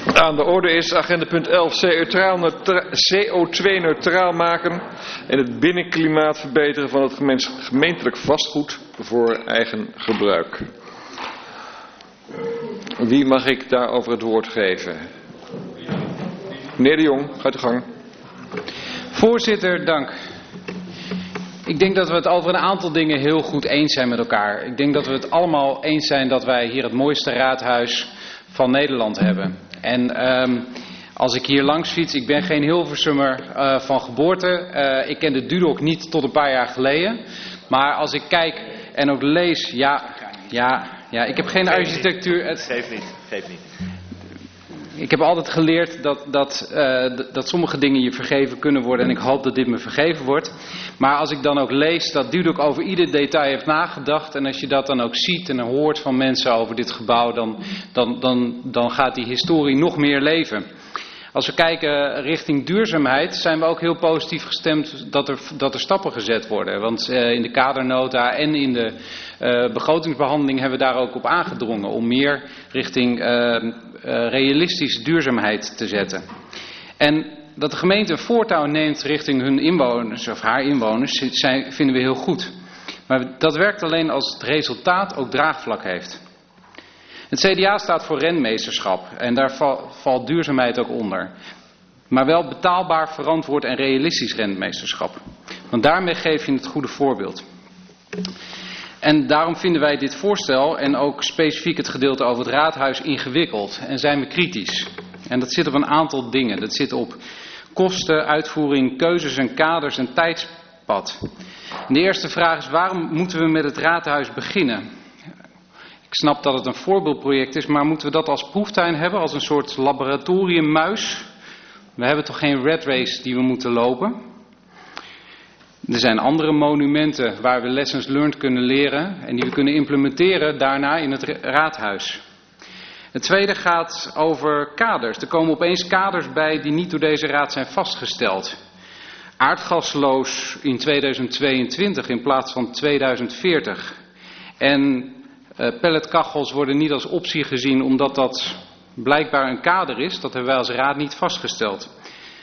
Aan de orde is agenda punt 11 CO2-neutraal maken en het binnenklimaat verbeteren van het gemeentelijk vastgoed voor eigen gebruik. Wie mag ik daarover het woord geven? Meneer De Jong, gaat uw gang. Voorzitter, dank. Ik denk dat we het over een aantal dingen heel goed eens zijn met elkaar. Ik denk dat we het allemaal eens zijn dat wij hier het mooiste raadhuis van Nederland hebben. En als ik hier langs fiets, ik ben geen Hilversummer van geboorte. Ik ken de Dudok niet tot een paar jaar geleden. Maar als ik kijk en ook lees, ja, ik heb geen architectuur. Geef niet. Ik heb altijd geleerd dat sommige dingen je vergeven kunnen worden. En ik hoop dat dit me vergeven wordt. Maar als ik dan ook lees dat Dudok over ieder detail heeft nagedacht. En als je dat dan ook ziet en hoort van mensen over dit gebouw. Dan gaat die historie nog meer leven. Als we kijken richting duurzaamheid zijn we ook heel positief gestemd dat er stappen gezet worden. Want in de kadernota en in de begrotingsbehandeling hebben we daar ook op aangedrongen. Om meer richting realistische duurzaamheid te zetten. En dat de gemeente een voortouw neemt richting hun inwoners of haar inwoners vinden we heel goed. Maar dat werkt alleen als het resultaat ook draagvlak heeft. Het CDA staat voor rentmeesterschap en daar valt duurzaamheid ook onder. Maar wel betaalbaar, verantwoord en realistisch rentmeesterschap. Want daarmee geef je het goede voorbeeld. En daarom vinden wij dit voorstel en ook specifiek het gedeelte over het raadhuis ingewikkeld. En zijn we kritisch. En dat zit op een aantal dingen. Dat zit op kosten, uitvoering, keuzes en kaders en tijdspad. En de eerste vraag is: waarom moeten we met het raadhuis beginnen? Ik snap dat het een voorbeeldproject is, maar moeten we dat als proeftuin hebben, als een soort laboratoriummuis? We hebben toch geen rat race die we moeten lopen? Er zijn andere monumenten waar we lessons learned kunnen leren en die we kunnen implementeren daarna in het raadhuis. Het tweede gaat over kaders. Er komen opeens kaders bij die niet door deze raad zijn vastgesteld. Aardgasloos in 2022 in plaats van 2040. En pelletkachels worden niet als optie gezien omdat dat blijkbaar een kader is. Dat hebben wij als raad niet vastgesteld.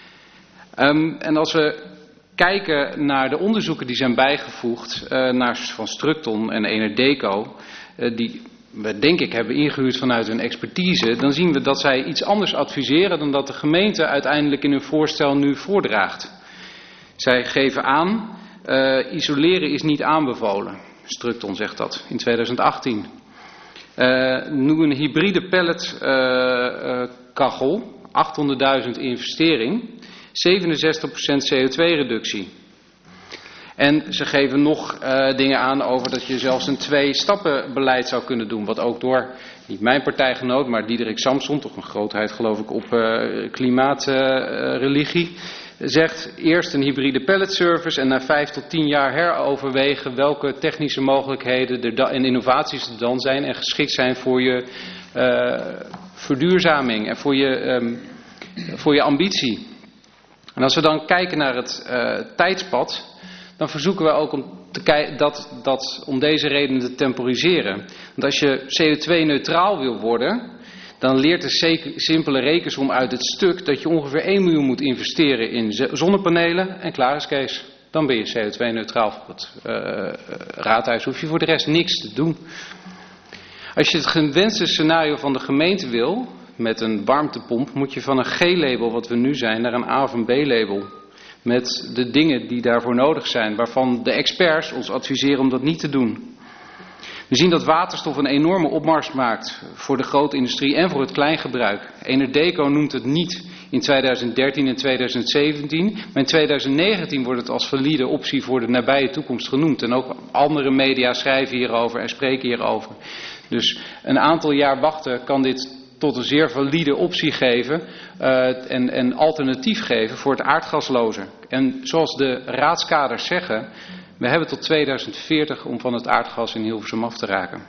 En als we kijken naar de onderzoeken die zijn bijgevoegd van Structon en Enerdeco, die we denk ik hebben ingehuurd vanuit hun expertise, dan zien we dat zij iets anders adviseren dan dat de gemeente uiteindelijk in hun voorstel nu voordraagt. Zij geven aan, isoleren is niet aanbevolen. Structon zegt dat in 2018. Nu een hybride pelletkachel, 800.000 investering, 67% CO2-reductie. En ze geven nog dingen aan over dat je zelfs een 2-stappenbeleid zou kunnen doen. Wat ook door, niet mijn partijgenoot, maar Diederik Samson, toch een grootheid geloof ik op klimaatreligie, zegt eerst een hybride pelletservice en na 5 tot 10 jaar heroverwegen welke technische mogelijkheden en innovaties er dan zijn en geschikt zijn voor je verduurzaming en voor je ambitie. En als we dan kijken naar het tijdspad, dan verzoeken we ook om deze redenen te temporiseren. Want als je CO2-neutraal wil worden, dan leert de simpele rekensom uit het stuk dat je ongeveer 1 miljoen moet investeren in zonnepanelen en klaar is Kees. Dan ben je CO2-neutraal voor het raadhuis. Hoef je voor de rest niks te doen. Als je het gewenste scenario van de gemeente wil, met een warmtepomp, moet je van een G-label, wat we nu zijn, naar een A of een B-label. Met de dingen die daarvoor nodig zijn, waarvan de experts ons adviseren om dat niet te doen. We zien dat waterstof een enorme opmars maakt voor de grote industrie en voor het kleingebruik. Enerdeco noemt het niet in 2013 en 2017, maar in 2019 wordt het als valide optie voor de nabije toekomst genoemd. En ook andere media schrijven hierover en spreken hierover. Dus een aantal jaar wachten kan dit tot een zeer valide optie geven en alternatief geven voor het aardgasloze. En zoals de raadskaders zeggen, we hebben tot 2040 om van het aardgas in Hilversum af te raken.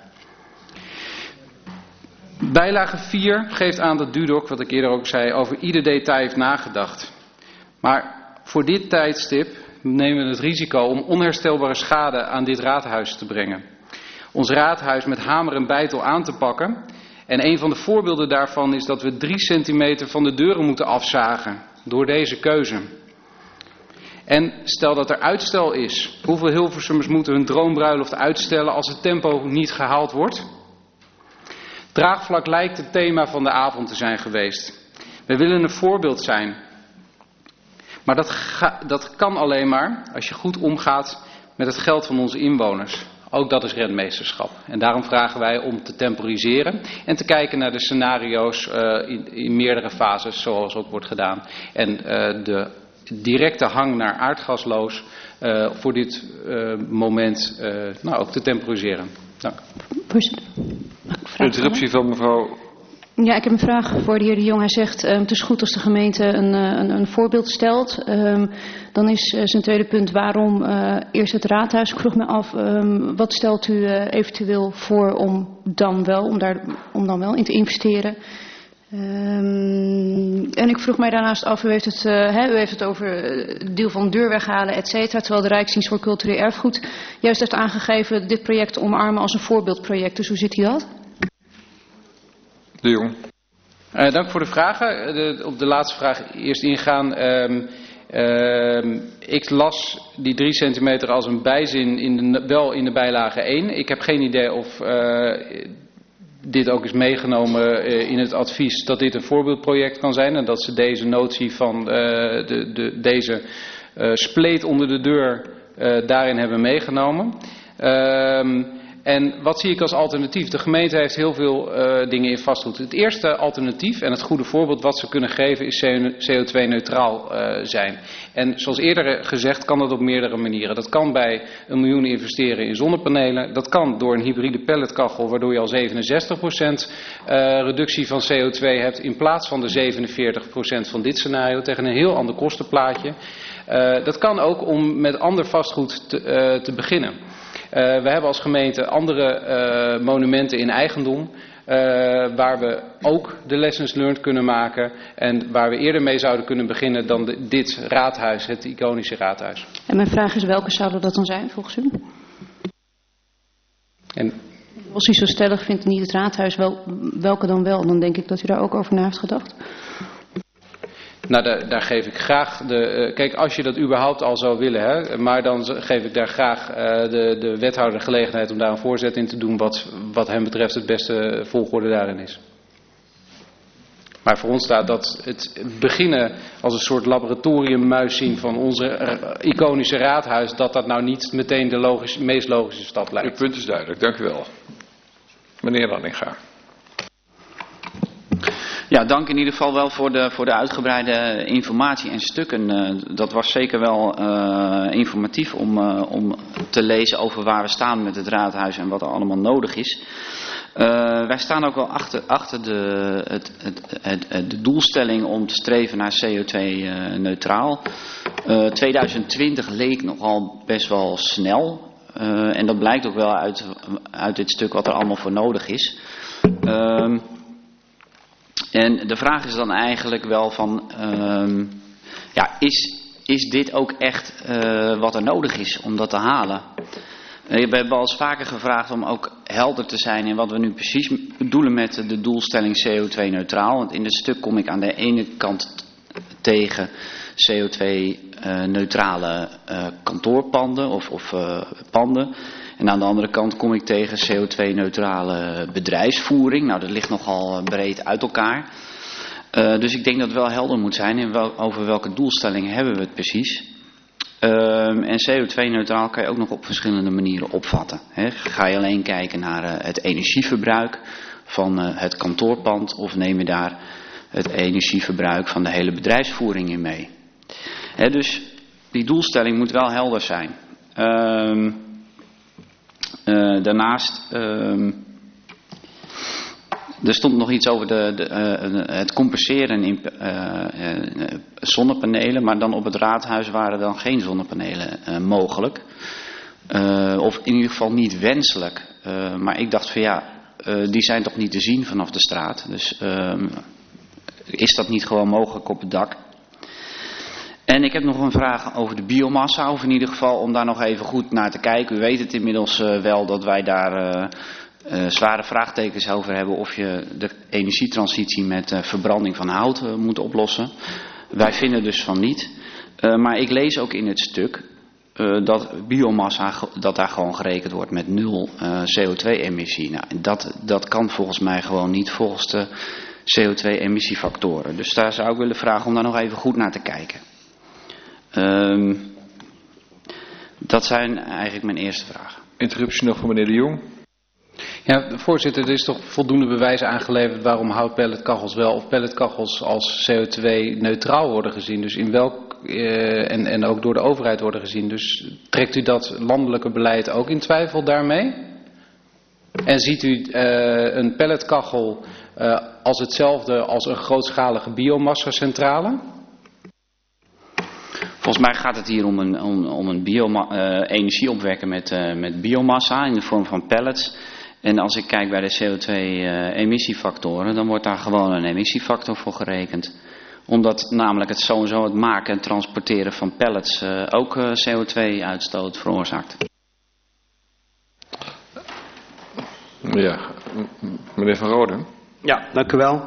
Bijlage 4 geeft aan dat Dudok, wat ik eerder ook zei, over ieder detail heeft nagedacht. Maar voor dit tijdstip nemen we het risico om onherstelbare schade aan dit raadhuis te brengen. Ons raadhuis met hamer en beitel aan te pakken En een van de voorbeelden daarvan is dat we 3 centimeter van de deuren moeten afzagen door deze keuze. En stel dat er uitstel is. Hoeveel Hilversummers moeten hun droombruiloft uitstellen als het tempo niet gehaald wordt? Draagvlak lijkt het thema van de avond te zijn geweest. We willen een voorbeeld zijn. Maar dat kan alleen maar als je goed omgaat met het geld van onze inwoners. Ook dat is rentmeesterschap. En daarom vragen wij om te temporiseren en te kijken naar de scenario's in meerdere fases, zoals ook wordt gedaan. En de directe hang naar aardgasloos voor dit moment ook te temporiseren. Dank. Voorzitter, mag ik vragen? Interruptie van mevrouw. Ja, ik heb een vraag voor de heer De Jong. Hij zegt, het is goed als de gemeente een voorbeeld stelt. Dan is zijn tweede punt, waarom eerst het raadhuis? Ik vroeg me af, wat stelt u eventueel voor om dan wel in te investeren? En ik vroeg mij daarnaast af, u heeft het over het deel van de deur weghalen, et cetera, terwijl de Rijksdienst voor Cultureel Erfgoed juist heeft aangegeven dit project te omarmen als een voorbeeldproject. Dus hoe ziet u dat? De Jong. Dank voor de vragen. Op de laatste vraag eerst ingaan. Ik las die 3 centimeter als een bijzin wel in de bijlage 1. Ik heb geen idee of dit ook is meegenomen in het advies dat dit een voorbeeldproject kan zijn. En dat ze deze notie van deze spleet onder de deur daarin hebben meegenomen. En wat zie ik als alternatief? De gemeente heeft heel veel dingen in vastgoed. Het eerste alternatief en het goede voorbeeld wat ze kunnen geven is CO2-neutraal zijn. En zoals eerder gezegd kan dat op meerdere manieren. Dat kan bij 1 miljoen investeren in zonnepanelen. Dat kan door een hybride pelletkachel waardoor je al 67% reductie van CO2 hebt in plaats van de 47% van dit scenario tegen een heel ander kostenplaatje. Dat kan ook om met ander vastgoed te beginnen. We hebben als gemeente andere monumenten in eigendom waar we ook de lessons learned kunnen maken en waar we eerder mee zouden kunnen beginnen dan dit raadhuis, het iconische raadhuis. En mijn vraag is, welke zouden dat dan zijn volgens u? En als u zo stellig vindt niet het raadhuis, welke dan wel? Dan denk ik dat u daar ook over na heeft gedacht. Nou, daar geef ik graag kijk, als je dat überhaupt al zou willen, hè, maar dan geef ik daar graag de wethouder de gelegenheid om daar een voorzet in te doen wat hem betreft het beste volgorde daarin is. Maar voor ons staat dat het beginnen als een soort laboratoriummuis zien van onze iconische raadhuis, dat nou niet meteen de meest logische stap lijkt. Uw punt is duidelijk, dank u wel. Meneer Lanninga. Ja, dank in ieder geval wel voor de uitgebreide informatie en stukken. Dat was zeker wel informatief om te lezen over waar we staan met het raadhuis en wat er allemaal nodig is. Wij staan ook wel achter de doelstelling om te streven naar CO2-neutraal. 2020 leek nogal best wel snel. En dat blijkt ook wel uit dit stuk wat er allemaal voor nodig is. En de vraag is dan eigenlijk wel van, is dit ook echt wat er nodig is om dat te halen? We hebben al eens vaker gevraagd om ook helder te zijn in wat we nu precies bedoelen met de doelstelling CO2-neutraal. Want in dit stuk kom ik aan de ene kant tegen CO2-neutrale kantoorpanden of panden. En aan de andere kant kom ik tegen CO2-neutrale bedrijfsvoering. Nou, dat ligt nogal breed uit elkaar. Dus ik denk dat het wel helder moet zijn over welke doelstellingen hebben we het precies. En CO2-neutraal kan je ook nog op verschillende manieren opvatten. Ga je alleen kijken naar het energieverbruik van het kantoorpand of neem je daar het energieverbruik van de hele bedrijfsvoering in mee. Dus die doelstelling moet wel helder zijn. Daarnaast, er stond nog iets over het compenseren in zonnepanelen, maar dan op het raadhuis waren dan geen zonnepanelen mogelijk. Of in ieder geval niet wenselijk. Maar ik dacht van die zijn toch niet te zien vanaf de straat. Dus is dat niet gewoon mogelijk op het dak? En ik heb nog een vraag over de biomassa, of in ieder geval om daar nog even goed naar te kijken. U weet het inmiddels wel dat wij daar zware vraagtekens over hebben of je de energietransitie met verbranding van hout moet oplossen. Wij vinden dus van niet. Maar ik lees ook in het stuk dat biomassa, dat daar gewoon gerekend wordt met 0 CO2-emissie. Nou, dat kan volgens mij gewoon niet volgens de CO2-emissiefactoren. Dus daar zou ik willen vragen om daar nog even goed naar te kijken. Dat zijn eigenlijk mijn eerste vragen. Interruptie nog van meneer De Jong. Ja, voorzitter, er is toch voldoende bewijs aangeleverd waarom houtpelletkachels wel of pelletkachels als CO2-neutraal worden gezien. Dus in welk en ook door de overheid worden gezien. Dus trekt u dat landelijke beleid ook in twijfel daarmee? En ziet u een pelletkachel als hetzelfde als een grootschalige biomassa-centrale? Volgens mij gaat het hier om een energie opwekken met biomassa in de vorm van pellets. En als ik kijk bij de CO2-emissiefactoren, dan wordt daar gewoon een emissiefactor voor gerekend. Omdat namelijk het sowieso het maken en transporteren van pellets ook CO2-uitstoot veroorzaakt. Ja, meneer Van Rooden. Ja, dank u wel.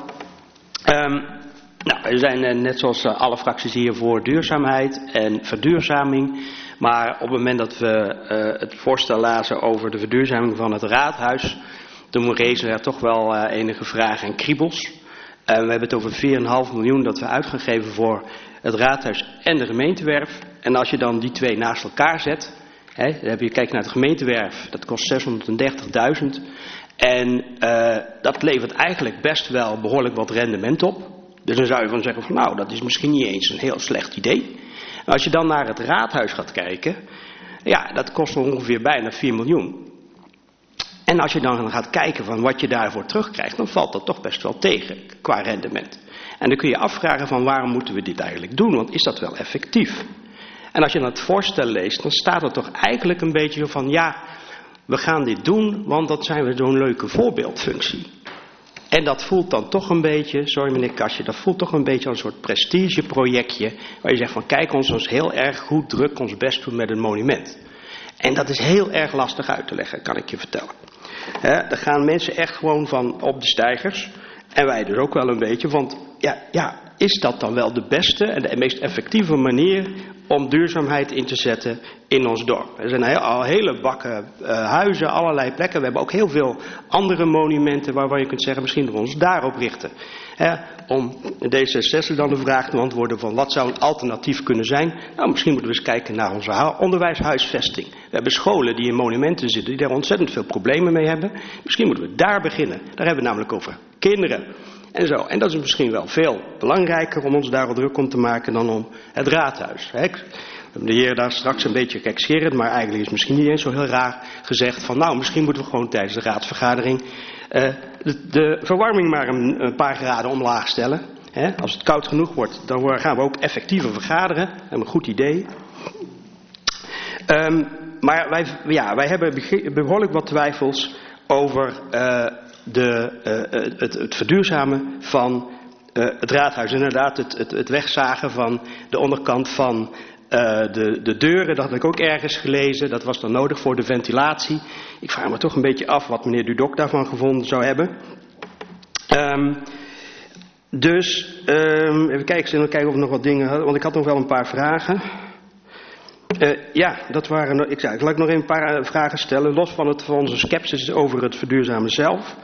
We zijn net zoals alle fracties hier voor duurzaamheid en verduurzaming. Maar op het moment dat we het voorstel lazen over de verduurzaming van het raadhuis, toen rezen er toch wel enige vragen en kriebels. We hebben het over 4,5 miljoen dat we uitgegeven voor het raadhuis en de gemeentewerf. En als je dan die twee naast elkaar zet, kijk naar de gemeentewerf, dat kost 630.000. En dat levert eigenlijk best wel behoorlijk wat rendement op. Dus dan zou je van zeggen van nou, dat is misschien niet eens een heel slecht idee. Maar als je dan naar het raadhuis gaat kijken, ja, dat kost ongeveer bijna 4 miljoen. En als je dan gaat kijken van wat je daarvoor terugkrijgt, dan valt dat toch best wel tegen qua rendement. En dan kun je afvragen van waarom moeten we dit eigenlijk doen, want is dat wel effectief? En als je dan het voorstel leest, dan staat er toch eigenlijk een beetje zo van ja, we gaan dit doen, want dat zijn we zo'n leuke voorbeeldfunctie. En dat voelt dan toch een beetje, sorry meneer Kastje, dat voelt toch een beetje een soort prestigeprojectje. Waar je zegt van kijk ons heel erg goed druk ons best doen met een monument. En dat is heel erg lastig uit te leggen, kan ik je vertellen. Daar gaan mensen echt gewoon van op de steigers. En wij dus ook wel een beetje, want ja, is dat dan wel de beste en de meest effectieve manier om duurzaamheid in te zetten in ons dorp? Er zijn al hele bakken huizen, allerlei plekken. We hebben ook heel veel andere monumenten waarvan je kunt zeggen, misschien moeten we ons daarop richten. Om D66 dan de vraag te beantwoorden van wat zou een alternatief kunnen zijn? Nou, misschien moeten we eens kijken naar onze onderwijshuisvesting. We hebben scholen die in monumenten zitten, die daar ontzettend veel problemen mee hebben. Misschien moeten we daar beginnen. Daar hebben we het namelijk over kinderen. En zo. En dat is misschien wel veel belangrijker om ons daar al druk om te maken dan om het raadhuis. We hebben de heer daar straks een beetje gekscherend, maar eigenlijk is het misschien niet eens zo heel raar gezegd van nou, misschien moeten we gewoon tijdens de raadsvergadering de verwarming maar een paar graden omlaag stellen. Als het koud genoeg wordt, dan gaan we ook effectiever vergaderen. Dat is een goed idee. Maar wij hebben behoorlijk wat twijfels over het verduurzamen van het raadhuis. Inderdaad, het wegzagen van de onderkant van de deuren, dat had ik ook ergens gelezen. Dat was dan nodig voor de ventilatie. Ik vraag me toch een beetje af wat meneer Dudok daarvan gevonden zou hebben. Even kijken of we nog wat dingen hadden, want ik had nog wel een paar vragen. Laat ik nog een paar vragen stellen, los van onze scepsis over het verduurzamen zelf.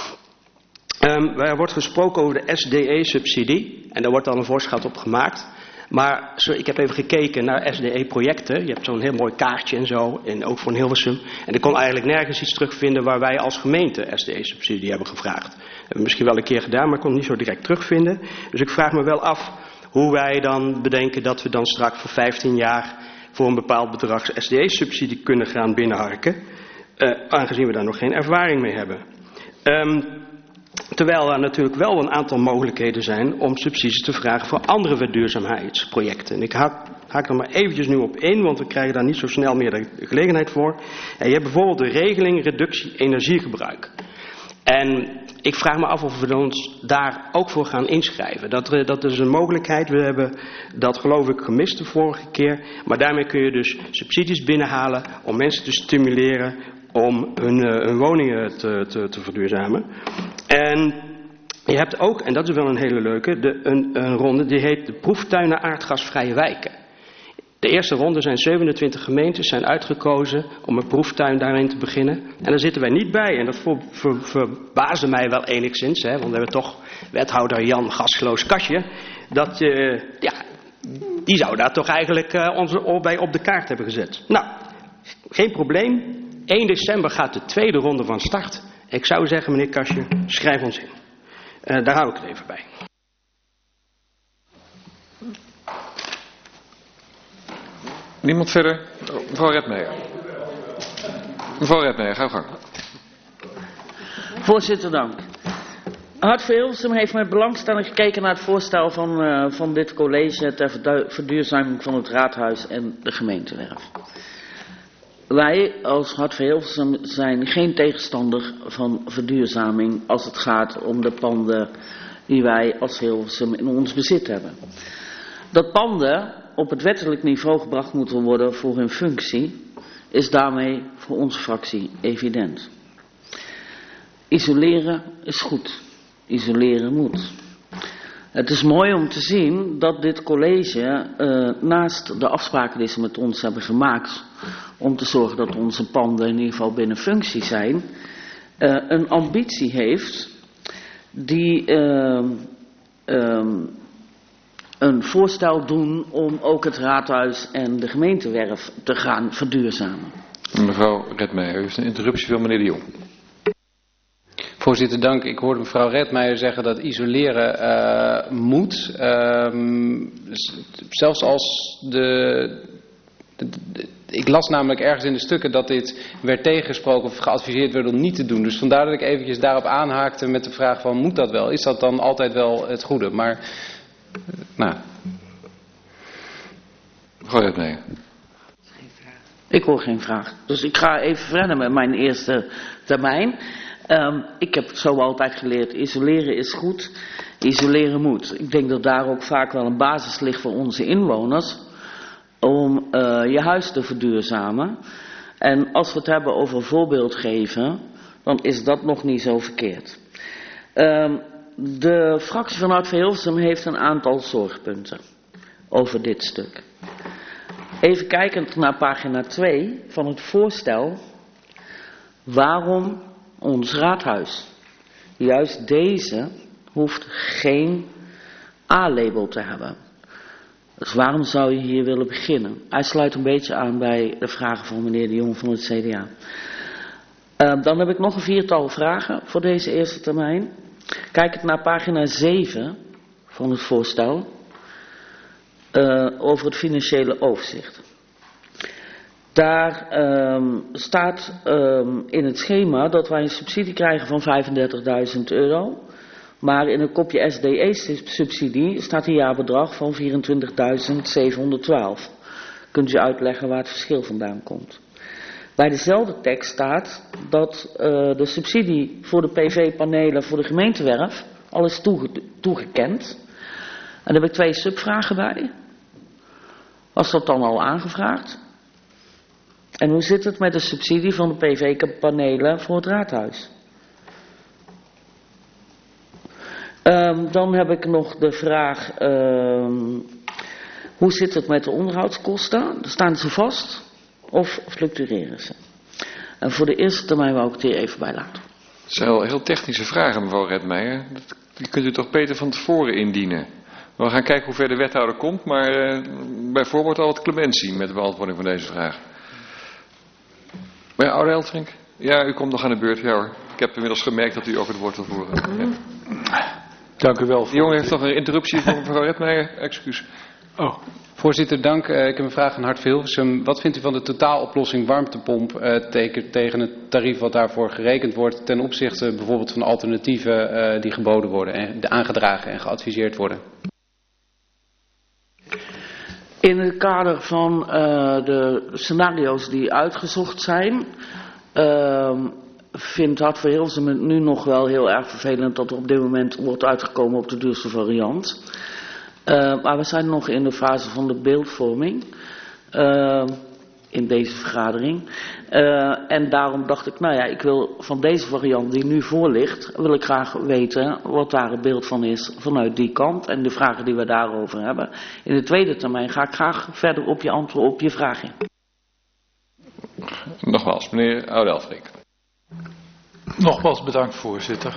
Er wordt gesproken over de SDE-subsidie en daar wordt dan een voorschot op gemaakt. Maar ik heb even gekeken naar SDE-projecten. Je hebt zo'n heel mooi kaartje en zo, en ook voor een Hilversum. En ik kon eigenlijk nergens iets terugvinden waar wij als gemeente SDE-subsidie hebben gevraagd. Dat hebben we misschien wel een keer gedaan, maar ik kon het niet zo direct terugvinden. Dus ik vraag me wel af hoe wij dan bedenken dat we dan straks voor 15 jaar voor een bepaald bedrag SDE-subsidie kunnen gaan binnenharken. Aangezien we daar nog geen ervaring mee hebben. Terwijl er natuurlijk wel een aantal mogelijkheden zijn om subsidies te vragen voor andere verduurzaamheidsprojecten. En ik haak er maar eventjes nu op in, want we krijgen daar niet zo snel meer de gelegenheid voor. Je hebt bijvoorbeeld de regeling reductie energiegebruik. En ik vraag me af of we ons daar ook voor gaan inschrijven. Dat is een mogelijkheid. We hebben dat geloof ik gemist de vorige keer. Maar daarmee kun je dus subsidies binnenhalen om mensen te stimuleren om hun woningen te verduurzamen. En je hebt ook, en dat is wel een hele leuke, een ronde die heet de proeftuinen aardgasvrije wijken. De eerste ronde zijn 27 gemeentes zijn uitgekozen om een proeftuin daarin te beginnen. En daar zitten wij niet bij. En dat verbaasde mij wel enigszins. Want we hebben toch wethouder Jan Gasgeloos Kasje. Die zou daar toch eigenlijk ons bij op de kaart hebben gezet. Nou, geen probleem. 1 december gaat de tweede ronde van start. Ik zou zeggen, meneer Kasje, schrijf ons in. Daar hou ik het even bij. Niemand verder? Mevrouw Redmeijer. Mevrouw Redmeijer, ga gang. Voorzitter, dank. Hart voor Hilversum heeft met belangstelling gekeken naar het voorstel van dit college ter verduurzaming van het raadhuis en de gemeentewerf. Wij als Hart voor Hilversum zijn geen tegenstander van verduurzaming als het gaat om de panden die wij als Hilversum in ons bezit hebben. Dat panden op het wettelijk niveau gebracht moeten worden voor hun functie, is daarmee voor onze fractie evident. Isoleren is goed. Isoleren moet. Het is mooi om te zien dat dit college naast de afspraken die ze met ons hebben gemaakt om te zorgen dat onze panden in ieder geval binnen functie zijn, een ambitie heeft die een voorstel doen om ook het raadhuis en de gemeentewerf te gaan verduurzamen. Mevrouw Redmeijer, u heeft een interruptie van meneer De Jong. Voorzitter, dank. Ik hoorde mevrouw Redmeijer zeggen dat isoleren moet. Zelfs als ik las namelijk ergens in de stukken dat dit werd tegengesproken of geadviseerd werd om niet te doen. Dus vandaar dat ik eventjes daarop aanhaakte met de vraag van moet dat wel? Is dat dan altijd wel het goede? Maar, nou. Mevrouw Redmeijer. Ik hoor geen vraag. Dus ik ga even verder met mijn eerste termijn. Ik heb zo altijd geleerd, isoleren is goed, isoleren moet. Ik denk dat daar ook vaak wel een basis ligt voor onze inwoners om je huis te verduurzamen. En als we het hebben over voorbeeld geven, dan is dat nog niet zo verkeerd. De fractie van Hart voor Hilversum heeft een aantal zorgpunten over dit stuk. Even kijkend naar pagina 2 van het voorstel, waarom ons raadhuis? Juist deze hoeft geen A-label te hebben. Dus waarom zou je hier willen beginnen? Hij sluit een beetje aan bij de vragen van meneer De Jong van het CDA. Dan heb ik nog een 4-tal vragen voor deze eerste termijn. Kijkend naar pagina 7 van het voorstel over het financiële overzicht. Daar staat in het schema dat wij een subsidie krijgen van €35.000. Maar in een kopje SDE-subsidie staat een jaarbedrag van €24.712. Kunt u uitleggen waar het verschil vandaan komt? Bij dezelfde tekst staat dat de subsidie voor de PV-panelen voor de gemeentewerf al is toegekend. En daar heb ik 2 subvragen bij. Was dat dan al aangevraagd? En hoe zit het met de subsidie van de PV-panelen voor het raadhuis? Dan heb ik nog de vraag, hoe zit het met de onderhoudskosten? Staan ze vast of fluctueren ze? En voor de eerste termijn wou ik het hier even bij laten. Het zijn wel heel technische vragen, mevrouw Redmeijer. Die kunt u toch beter van tevoren indienen. We gaan kijken hoe ver de wethouder komt, maar bijvoorbeeld al wat clementie met de beantwoording van deze vraag. Maar ja, oude Elfrink? Ja, u komt nog aan de beurt. Ja hoor. Ik heb inmiddels gemerkt dat u ook het woord wil voeren. Ja. Dank u wel. De jongen heeft nog een interruptie van mevrouw Redmeijer. Excuus. Oh. Voorzitter, dank. Ik heb een vraag aan Hart voor Hilversum. Wat vindt u van de totaaloplossing warmtepomp tegen het tarief wat daarvoor gerekend wordt ten opzichte bijvoorbeeld van alternatieven die geboden worden en aangedragen en geadviseerd worden? In het kader van de scenario's die uitgezocht zijn, vindt Hart voor Hilversum het nu nog wel heel erg vervelend dat er op dit moment wordt uitgekomen op de duurste variant. Maar we zijn nog in de fase van de beeldvorming. in deze vergadering. En daarom dacht ik, nou ja, ik wil van deze variant die nu voor ligt, wil ik graag weten wat daar het beeld van is vanuit die kant en de vragen die we daarover hebben. In de tweede termijn ga ik graag verder op je antwoord op je vragen. Nogmaals, meneer Oude-Elfrik. Nogmaals bedankt, voorzitter.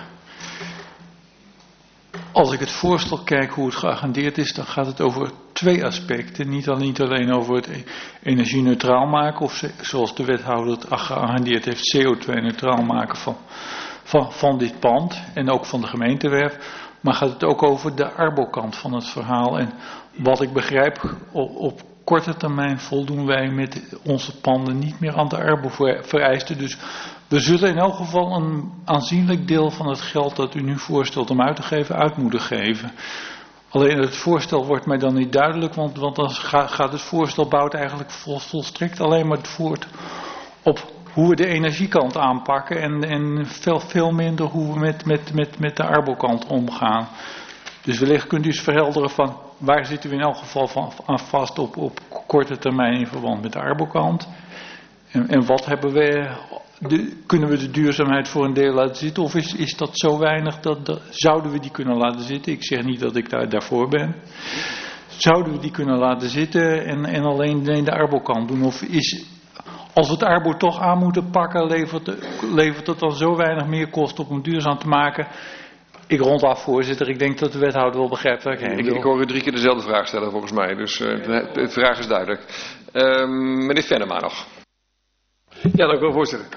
Als ik het voorstel kijk hoe het geagendeerd is, dan gaat het over 2 aspecten. Niet alleen over het energie-neutraal maken, of zoals de wethouder het geagendeerd heeft, CO2-neutraal maken van dit pand en ook van de gemeentewerf. Maar gaat het ook over de arbokant van het verhaal. En wat ik begrijp, op korte termijn voldoen wij met onze panden niet meer aan de arbo-vereisten. Dus we zullen in elk geval een aanzienlijk deel van het geld dat u nu voorstelt om uit te geven, uit moeten geven. Alleen het voorstel wordt mij dan niet duidelijk, want dan gaat het voorstel bouwt eigenlijk volstrekt alleen maar voort op hoe we de energiekant aanpakken en veel minder hoe we met de arbokant omgaan. Dus wellicht kunt u eens verhelderen van waar zitten we in elk geval aan vast op korte termijn in verband met de arbokant. En wat hebben we, kunnen we de duurzaamheid voor een deel laten zitten? Of is dat zo weinig dat zouden we die kunnen laten zitten? Ik zeg niet dat ik daarvoor ben. Zouden we die kunnen laten zitten en alleen de arbokant doen? Of als we het arbo toch aan moeten pakken, levert het dan zo weinig meer kosten op om duurzaam te maken? Ik rond af, voorzitter. Ik denk dat de wethouder wel begrijpt waar ik heen wil. Ik hoor u 3 keer dezelfde vraag stellen volgens mij. Dus de vraag is duidelijk. Meneer Venema nog. Ja, dank u wel, voorzitter.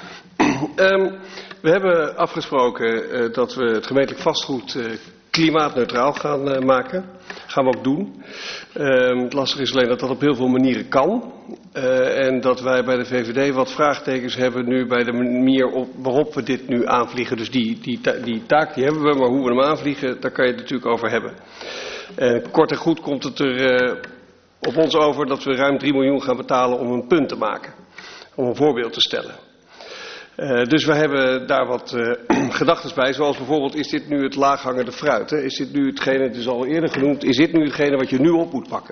We hebben afgesproken dat we het gemeentelijk vastgoed klimaatneutraal gaan maken. Gaan we ook doen. Het lastige is alleen dat dat op heel veel manieren kan. En dat wij bij de VVD wat vraagtekens hebben nu bij de manier waarop we dit nu aanvliegen. Dus die taak die hebben we, maar hoe we hem aanvliegen, daar kan je het natuurlijk over hebben. Kort en goed komt het er op ons over dat we ruim 3 miljoen gaan betalen om een punt te maken. Om een voorbeeld te stellen. Dus we hebben daar wat gedachten bij. Zoals bijvoorbeeld, is dit nu het laaghangende fruit? Hè? Is dit nu hetgene, het is al eerder genoemd, is dit nu hetgene wat je nu op moet pakken?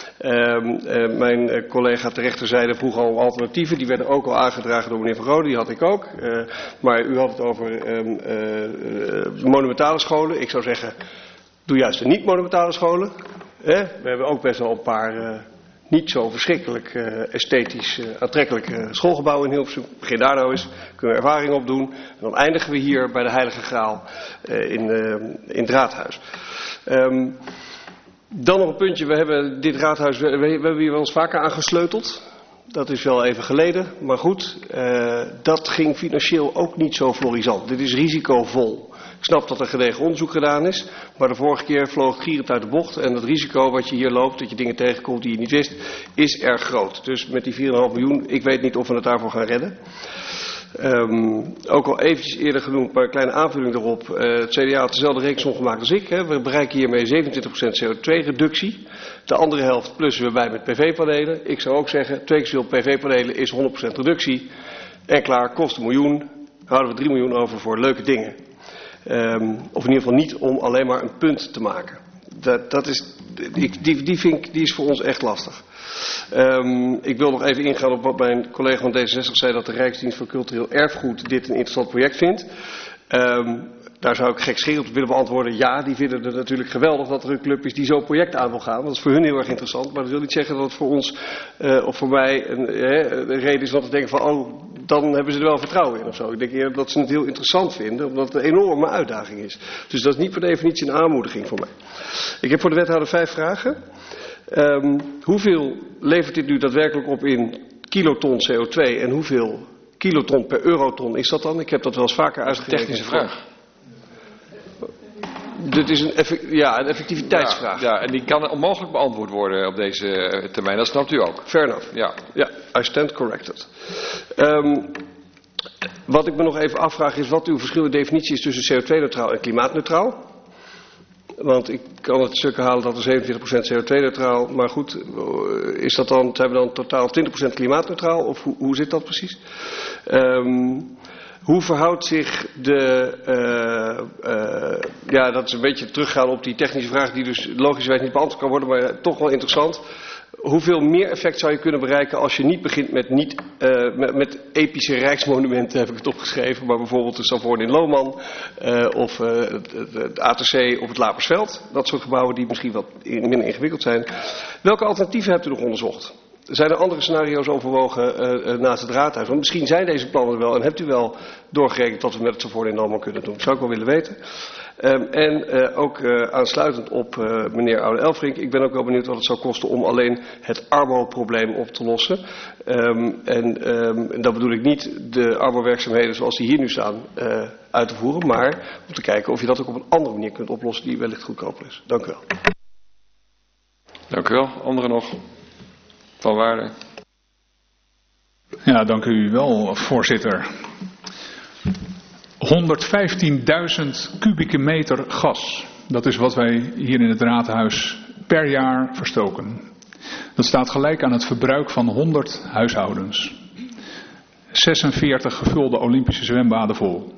Mijn collega terechterzijde vroeg al alternatieven. Die werden ook al aangedragen door meneer Van Rode. Die had ik ook. Maar u had het over monumentale scholen. Ik zou zeggen, doe juist de niet-monumentale scholen. We hebben ook best wel een paar niet zo verschrikkelijk esthetisch aantrekkelijke schoolgebouwen in Hilversum. Begin daar nou eens. Kunnen we ervaring opdoen. En dan eindigen we hier bij de Heilige Graal in het raadhuis. Dan nog een puntje. We hebben dit raadhuis, we hebben hier wel eens vaker aangesleuteld. Dat is wel even geleden. Maar goed, dat ging financieel ook niet zo florisant. Dit is risicovol. Ik snap dat er gedegen onderzoek gedaan is. Maar de vorige keer vloog het gierend uit de bocht. En het risico wat je hier loopt, dat je dingen tegenkomt die je niet wist, is erg groot. Dus met die 4,5 miljoen, ik weet niet of we het daarvoor gaan redden. Ook al eventjes eerder genoemd, maar een kleine aanvulling erop. Het CDA had dezelfde rekensom gemaakt als ik. We bereiken hiermee 27% CO2-reductie. De andere helft plussen we bij met PV-panelen. Ik zou ook zeggen, 2 keer zoveel PV-panelen is 100% reductie. En klaar, kost 1 miljoen. Houden we 3 miljoen over voor leuke dingen. Of in ieder geval niet om alleen maar een punt te maken. Die is voor ons echt lastig. Ik wil nog even ingaan op wat mijn collega van D66 zei, dat de Rijksdienst voor Cultureel Erfgoed dit een interessant project vindt. Daar zou ik gekscherend op willen beantwoorden. Ja, die vinden het natuurlijk geweldig dat er een club is die zo'n project aan wil gaan. Want dat is voor hun heel erg interessant. Maar dat wil niet zeggen dat het voor ons of voor mij een reden is wat te denken van, oh, dan hebben ze er wel vertrouwen in of zo. Ik denk eerder dat ze het heel interessant vinden, omdat het een enorme uitdaging is. Dus dat is niet per definitie een aanmoediging voor mij. Ik heb voor de wethouder 5 vragen. Hoeveel levert dit nu daadwerkelijk op in kiloton CO2 en hoeveel kiloton per euroton is dat dan? Ik heb dat wel eens vaker uitgerekend. Technische vraag. Dit is een effectiviteitsvraag. Ja, en die kan onmogelijk beantwoord worden op deze termijn. Dat snapt u ook. Fair enough. Ja, I stand corrected. Wat ik me nog even afvraag is wat uw verschillende definitie is tussen CO2-neutraal en klimaatneutraal. Want ik kan het stukken halen dat er 27% CO2-neutraal, maar goed, zijn we dan totaal 20% klimaatneutraal? Of hoe zit dat precies? Hoe verhoudt zich dat is een beetje teruggaan op die technische vraag die dus logischerwijs niet beantwoord kan worden, maar toch wel interessant. Hoeveel meer effect zou je kunnen bereiken als je niet begint met epische rijksmonumenten, heb ik het opgeschreven, maar bijvoorbeeld de Savoorn in Lohman of het ATC op het Lapersveld. Dat soort gebouwen die misschien wat minder ingewikkeld zijn. Welke alternatieven hebt u nog onderzocht? Zijn er andere scenario's overwogen naast het raadhuis? Want misschien zijn deze plannen er wel en hebt u wel doorgerekend wat we met het Savoorn in Lohman kunnen doen. Dat zou ik wel willen weten. Ook aansluitend op meneer Oude-Elfrink, ik ben ook wel benieuwd wat het zou kosten om alleen het armo-probleem op te lossen. En dat bedoel ik niet de armo-werkzaamheden zoals die hier nu staan uit te voeren, maar om te kijken of je dat ook op een andere manier kunt oplossen die wellicht goedkoper is. Dank u wel. Dank u wel. Anderen nog? Van Waarde. Ja, dank u wel, voorzitter. 115.000 kubieke meter gas. Dat is wat wij hier in het raadhuis per jaar verstoken. Dat staat gelijk aan het verbruik van 100 huishoudens. 46 gevulde Olympische zwembaden vol.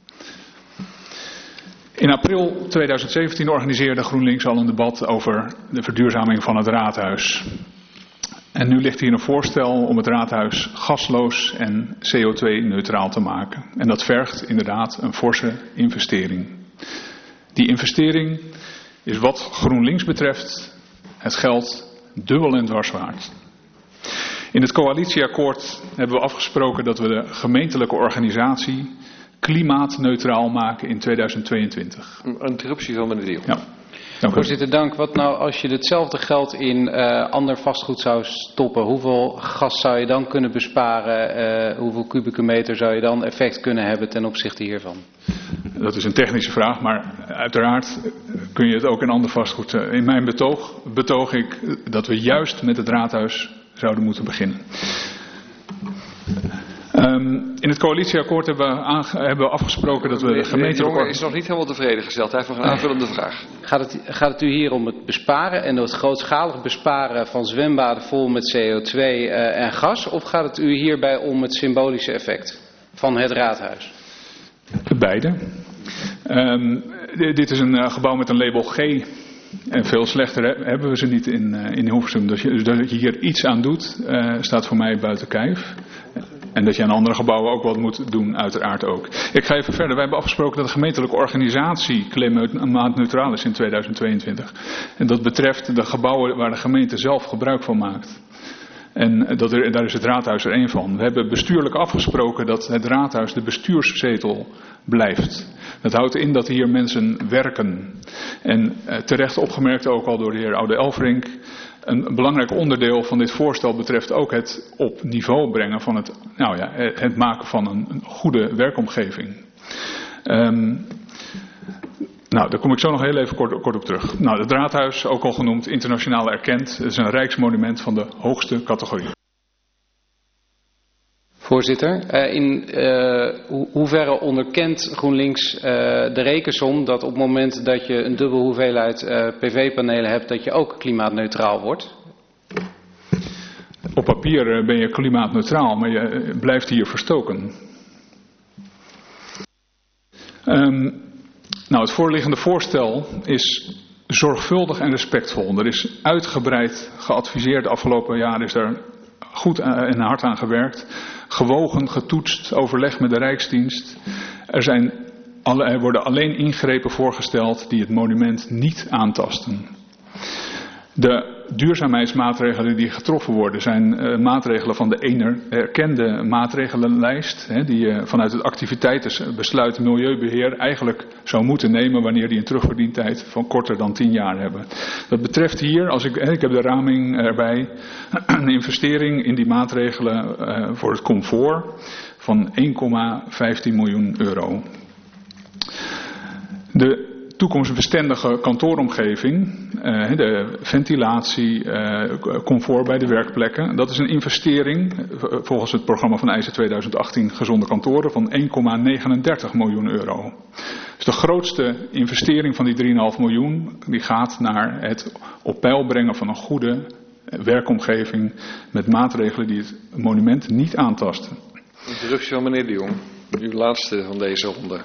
In april 2017 organiseerde GroenLinks al een debat over de verduurzaming van het raadhuis. En nu ligt hier een voorstel om het raadhuis gasloos en CO2-neutraal te maken. En dat vergt inderdaad een forse investering. Die investering is wat GroenLinks betreft het geld dubbel en dwars waard. In het coalitieakkoord hebben we afgesproken dat we de gemeentelijke organisatie klimaatneutraal maken in 2022. Een interruptie van meneer De Jong. Ja. Voorzitter, dank. Wat nou als je hetzelfde geld in ander vastgoed zou stoppen? Hoeveel gas zou je dan kunnen besparen? Hoeveel kubieke meter zou je dan effect kunnen hebben ten opzichte hiervan? Dat is een technische vraag, maar uiteraard kun je het ook in ander vastgoed. In mijn betoog ik dat we juist met het raadhuis zouden moeten beginnen. In het coalitieakkoord hebben we afgesproken dat we de gemeente... De jongen is nog niet helemaal tevreden gesteld. Hij heeft nog een aanvullende vraag. Gaat het u hier om het besparen en het grootschalig besparen van zwembaden vol met CO2 en gas? Of gaat het u hierbij om het symbolische effect van het raadhuis? Beide. Dit is een gebouw met een label G. En veel slechter hebben we ze niet in Hilversum. Dus dat je hier iets aan doet, staat voor mij buiten kijf. En dat je aan andere gebouwen ook wat moet doen, uiteraard ook. Ik ga even verder. Wij hebben afgesproken dat de gemeentelijke organisatie klimaatneutraal is in 2022. En dat betreft de gebouwen waar de gemeente zelf gebruik van maakt. En daar is het raadhuis er één van. We hebben bestuurlijk afgesproken dat het raadhuis de bestuurszetel blijft. Dat houdt in dat hier mensen werken. En terecht opgemerkt ook al door de heer Oude-Elfrink. Een belangrijk onderdeel van dit voorstel betreft ook het op niveau brengen van het maken van een goede werkomgeving. Daar kom ik zo nog heel even kort op terug. Het raadhuis, ook al genoemd internationaal erkend, is een rijksmonument van de hoogste categorie. Voorzitter, in hoeverre onderkent GroenLinks de rekensom dat op het moment dat je een dubbele hoeveelheid PV-panelen hebt, dat je ook klimaatneutraal wordt? Op papier ben je klimaatneutraal, maar je blijft hier verstoken. Het voorliggende voorstel is zorgvuldig en respectvol. Er is uitgebreid geadviseerd. De afgelopen jaren is daar goed en hard aan gewerkt. Gewogen, getoetst, overleg met de Rijksdienst. Er worden alleen ingrepen voorgesteld die het monument niet aantasten. De duurzaamheidsmaatregelen die getroffen worden zijn maatregelen van de erkende maatregelenlijst. Die je vanuit het activiteitenbesluit milieubeheer eigenlijk zou moeten nemen wanneer die een terugverdientijd van korter dan 10 jaar hebben. Dat betreft hier, ik heb de raming erbij, een investering in die maatregelen voor het comfort van 1,15 miljoen euro. De toekomstbestendige kantooromgeving, de ventilatie, comfort bij de werkplekken. Dat is een investering volgens het programma van eisen 2018 gezonde kantoren van 1,39 miljoen euro. Dus de grootste investering van die 3,5 miljoen die gaat naar het op peil brengen van een goede werkomgeving met maatregelen die het monument niet aantasten. Interruptie van meneer De Jong, uw laatste van deze ronde.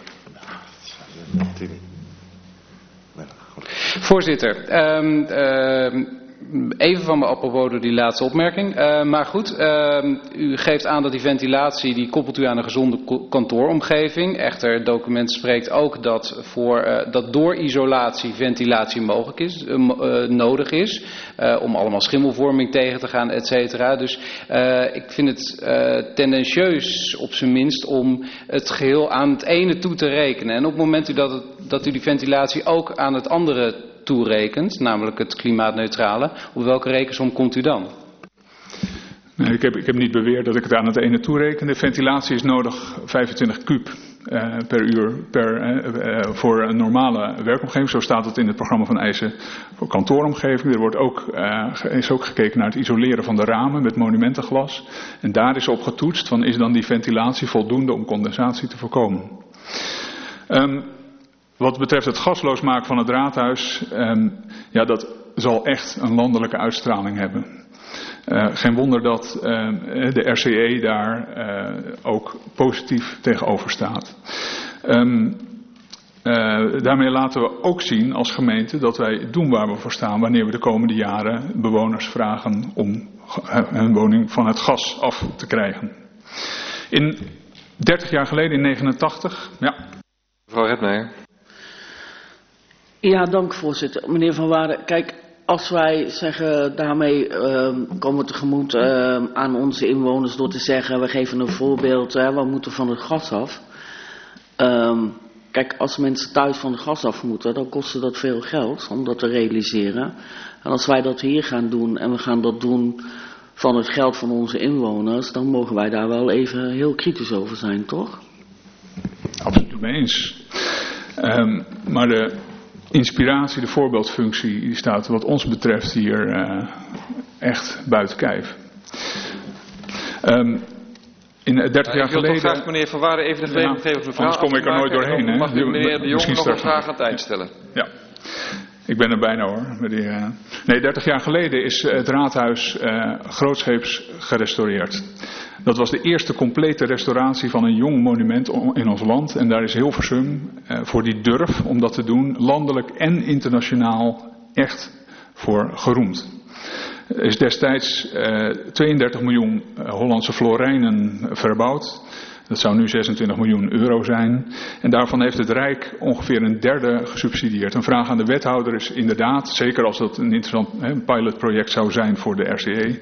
Voorzitter, even van me apropos door die laatste opmerking. Maar goed, u geeft aan dat die ventilatie, die koppelt u aan een gezonde kantooromgeving. Echter, het document spreekt ook dat door isolatie ventilatie mogelijk is, nodig is. Om allemaal schimmelvorming tegen te gaan, et cetera. Dus ik vind het tendentieus op zijn minst om het geheel aan het ene toe te rekenen. En op het moment dat u die ventilatie ook aan het andere toerekent, namelijk het klimaatneutrale, op welke rekensom komt u dan? Nee, ik heb niet beweerd dat ik het aan het ene toereken. De ventilatie is nodig 25 kub per uur voor een normale werkomgeving. Zo staat het in het programma van eisen voor kantooromgeving. Is ook gekeken naar het isoleren van de ramen met monumentenglas. En daar is op getoetst van is dan die ventilatie voldoende om condensatie te voorkomen. Wat betreft het gasloos maken van het raadhuis, dat zal echt een landelijke uitstraling hebben. Geen wonder dat de RCE daar ook positief tegenover staat. Daarmee laten we ook zien als gemeente dat wij doen waar we voor staan wanneer we de komende jaren bewoners vragen om hun woning van het gas af te krijgen. 30 jaar geleden, in 1989, ja. Mevrouw Redmeijer. Ja, dank voorzitter. Meneer Van Waarden, kijk, als wij zeggen daarmee komen we tegemoet aan onze inwoners door te zeggen, we geven een voorbeeld, we moeten van het gas af. Kijk, als mensen thuis van het gas af moeten, dan kost dat veel geld om dat te realiseren. En als wij dat hier gaan doen en we gaan dat doen van het geld van onze inwoners, dan mogen wij daar wel even heel kritisch over zijn, toch? Absoluut mee eens. Maar de inspiratie, de voorbeeldfunctie, die staat wat ons betreft hier echt buiten kijf. In 30 jaar geleden... Ik wil toch graag meneer Van Waarden even de gelegenheid geven om de vraag anders kom ik er nooit doorheen. Hè? Mag meneer De Jong nog een vraag aan het eind stellen? Ja. Ik ben er bijna hoor. Nee, 30 jaar geleden is het raadhuis grootscheeps gerestaureerd. Dat was de eerste complete restauratie van een jong monument in ons land. En daar is Hilversum voor die durf om dat te doen, landelijk en internationaal echt voor geroemd. Er is destijds 32 miljoen Hollandse florijnen verbouwd. Dat zou nu 26 miljoen euro zijn. En daarvan heeft het Rijk ongeveer een derde gesubsidieerd. Een vraag aan de wethouder is inderdaad, zeker als dat een interessant pilotproject zou zijn voor de RCE.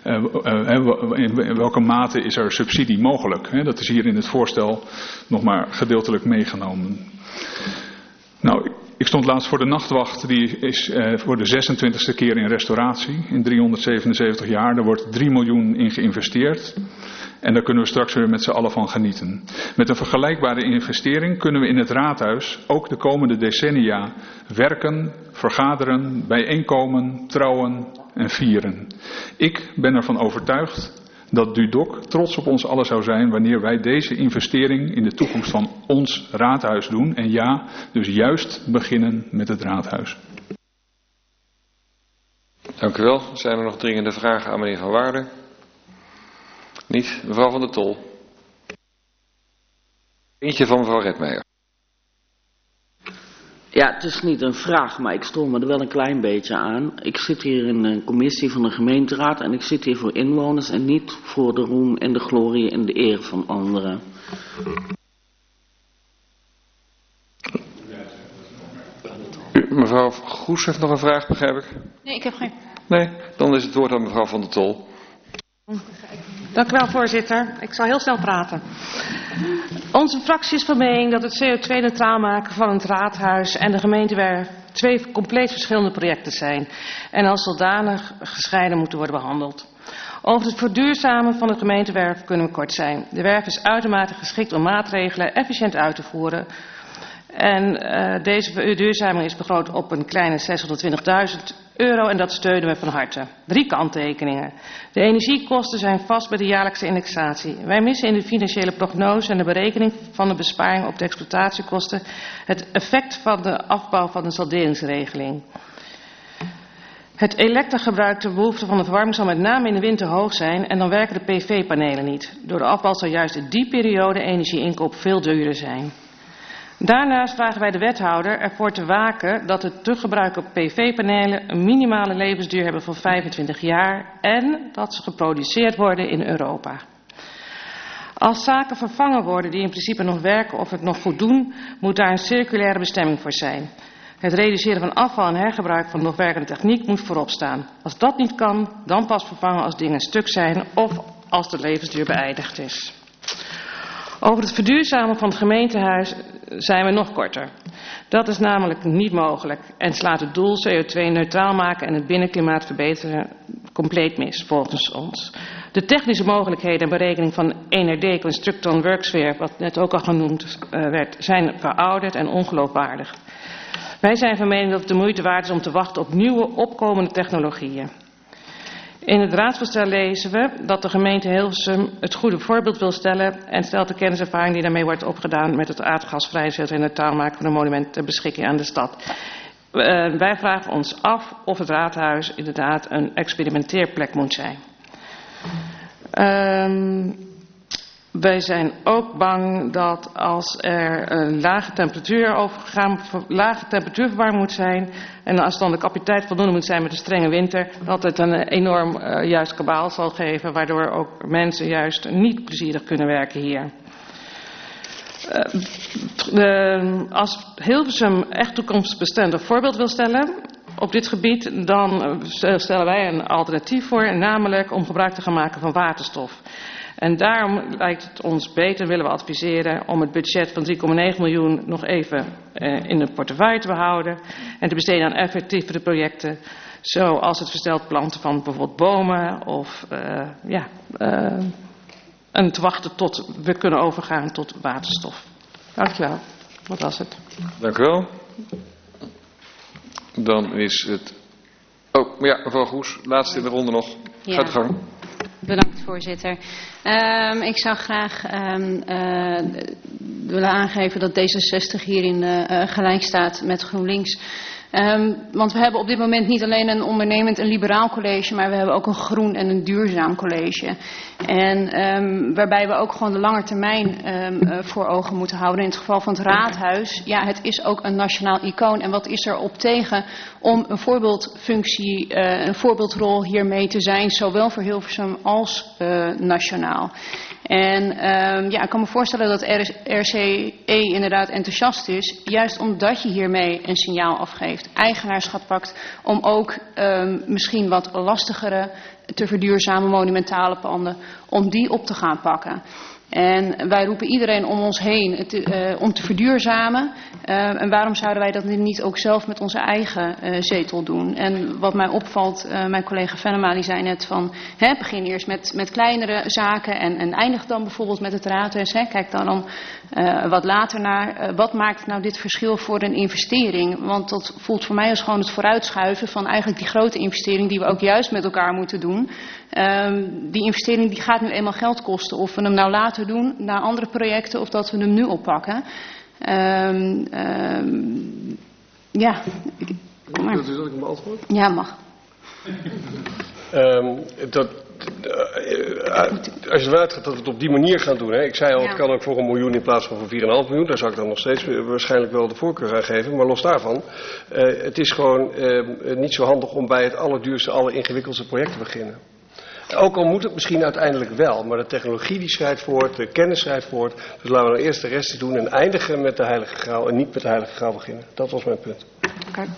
In welke mate is er subsidie mogelijk? Dat is hier in het voorstel nog maar gedeeltelijk meegenomen. Nou, ik stond laatst voor de nachtwacht. Die is voor de 26e keer in restauratie. In 377 jaar. Daar wordt 3 miljoen in geïnvesteerd. En daar kunnen we straks weer met z'n allen van genieten. Met een vergelijkbare investering kunnen we in het raadhuis ook de komende decennia werken, vergaderen, bijeenkomen, trouwen en vieren. Ik ben ervan overtuigd dat Dudok trots op ons allen zou zijn wanneer wij deze investering in de toekomst van ons raadhuis doen. En ja, dus juist beginnen met het raadhuis. Dank u wel. Zijn er nog dringende vragen aan meneer Van Waarden? Niet. Mevrouw Van der Tol. Eentje van mevrouw Redmeijer. Ja, het is niet een vraag, maar ik stoor me er wel een klein beetje aan. Ik zit hier in een commissie van de gemeenteraad en ik zit hier voor inwoners en niet voor de roem en de glorie en de eer van anderen. Mevrouw Goes heeft nog een vraag, begrijp ik? Nee, ik heb geen. Nee, dan is het woord aan mevrouw Van der Tol. Dank u wel, voorzitter. Ik zal heel snel praten. Onze fractie is van mening dat het CO2-neutraal maken van het raadhuis en de gemeentewerf 2 compleet verschillende projecten zijn en als zodanig gescheiden moeten worden behandeld. Over het verduurzamen van de gemeentewerf kunnen we kort zijn. De werf is uitermate geschikt om maatregelen efficiënt uit te voeren. En deze verduurzaming is begroot op een kleine €620.000 en dat steunen we van harte. 3 kanttekeningen. De energiekosten zijn vast bij de jaarlijkse indexatie. Wij missen in de financiële prognose en de berekening van de besparing op de exploitatiekosten het effect van de afbouw van de salderingsregeling. Het elektragebruik ter behoefte van de verwarming zal met name in de winter hoog zijn en dan werken de PV-panelen niet. Door de afbouw zal juist in die periode energieinkoop veel duurder zijn. Daarnaast vragen wij de wethouder ervoor te waken dat de te gebruiken PV-panelen een minimale levensduur hebben van 25 jaar en dat ze geproduceerd worden in Europa. Als zaken vervangen worden die in principe nog werken of het nog goed doen, moet daar een circulaire bestemming voor zijn. Het reduceren van afval en hergebruik van nog werkende techniek moet voorop staan. Als dat niet kan, dan pas vervangen als dingen stuk zijn of als de levensduur beëindigd is. Over het verduurzamen van het gemeentehuis zijn we nog korter. Dat is namelijk niet mogelijk en slaat het doel CO2-neutraal maken en het binnenklimaat verbeteren compleet mis, volgens ons. De technische mogelijkheden en berekening van NRD, Constructon Worksphere, wat net ook al genoemd werd, zijn verouderd en ongeloofwaardig. Wij zijn van mening dat het de moeite waard is om te wachten op nieuwe opkomende technologieën. In het raadsvoorstel lezen we dat de gemeente Hilversum het goede voorbeeld wil stellen en stelt de kenniservaring die daarmee wordt opgedaan met het aardgasvrij CO2-neutraal maken van een monument ter beschikking aan de stad. Wij vragen ons af of het raadhuis inderdaad een experimenteerplek moet zijn. Wij zijn ook bang dat als er een lage temperatuurverwarming moet zijn en als dan de capaciteit voldoende moet zijn met een strenge winter, dat het een enorm juist kabaal zal geven, waardoor ook mensen juist niet plezierig kunnen werken hier. Als Hilversum echt toekomstbestendig voorbeeld wil stellen op dit gebied, dan stellen wij een alternatief voor, namelijk om gebruik te gaan maken van waterstof. En daarom lijkt het ons beter, willen we adviseren, om het budget van 3,9 miljoen nog even in de portefeuille te behouden en te besteden aan effectievere projecten, zoals het versteld planten van bijvoorbeeld bomen of en te wachten tot we kunnen overgaan tot waterstof. Dankjewel. Wat was het? Dank u wel. Dan is het... Oh, ja, mevrouw Goes, laatste in de ronde nog. Gaat de gang. Bedankt, voorzitter. Ik zou graag willen aangeven dat D66 hierin gelijk staat met GroenLinks. Want we hebben op dit moment niet alleen een ondernemend en liberaal college, maar we hebben ook een groen en een duurzaam college. En waarbij we ook gewoon de lange termijn voor ogen moeten houden. In het geval van het raadhuis, ja, het is ook een nationaal icoon. En wat is er op tegen om een voorbeeldfunctie, een voorbeeldrol hiermee te zijn, zowel voor Hilversum als nationaal. En ik kan me voorstellen dat RCE inderdaad enthousiast is, juist omdat je hiermee een signaal afgeeft, eigenaarschap pakt, om ook misschien wat lastigere te verduurzamen monumentale panden, om die op te gaan pakken. En wij roepen iedereen om ons heen om te verduurzamen. En waarom zouden wij dat niet ook zelf met onze eigen zetel doen? En wat mij opvalt, mijn collega Venema die zei net van, begin eerst met kleinere zaken en eindig dan bijvoorbeeld met het raadhuis. Kijk dan wat later naar, wat maakt nou dit verschil voor een investering? Want dat voelt voor mij als gewoon het vooruitschuiven van eigenlijk die grote investering die we ook juist met elkaar moeten doen. Die investering die gaat nu eenmaal geld kosten. Of we hem nou later doen naar andere projecten of dat we hem nu oppakken. Kom maar. Wilt u dat ik hem beantwoord? Ja, mag. Als je eruit gaat dat we het op die manier gaan doen. Hè. Ik zei al, het kan ook voor 1 miljoen in plaats van voor 4,5 miljoen. Daar zou ik dan nog steeds waarschijnlijk wel de voorkeur aan geven. Maar los daarvan, het is gewoon niet zo handig om bij het allerduurste, alleringewikkeldste project te beginnen. Ook al moet het misschien uiteindelijk wel, maar de technologie die schrijft voort, de kennis schrijft voort. Dus laten we nou eerst de rest doen en eindigen met de Heilige Graal en niet met de Heilige Graal beginnen. Dat was mijn punt. Okay.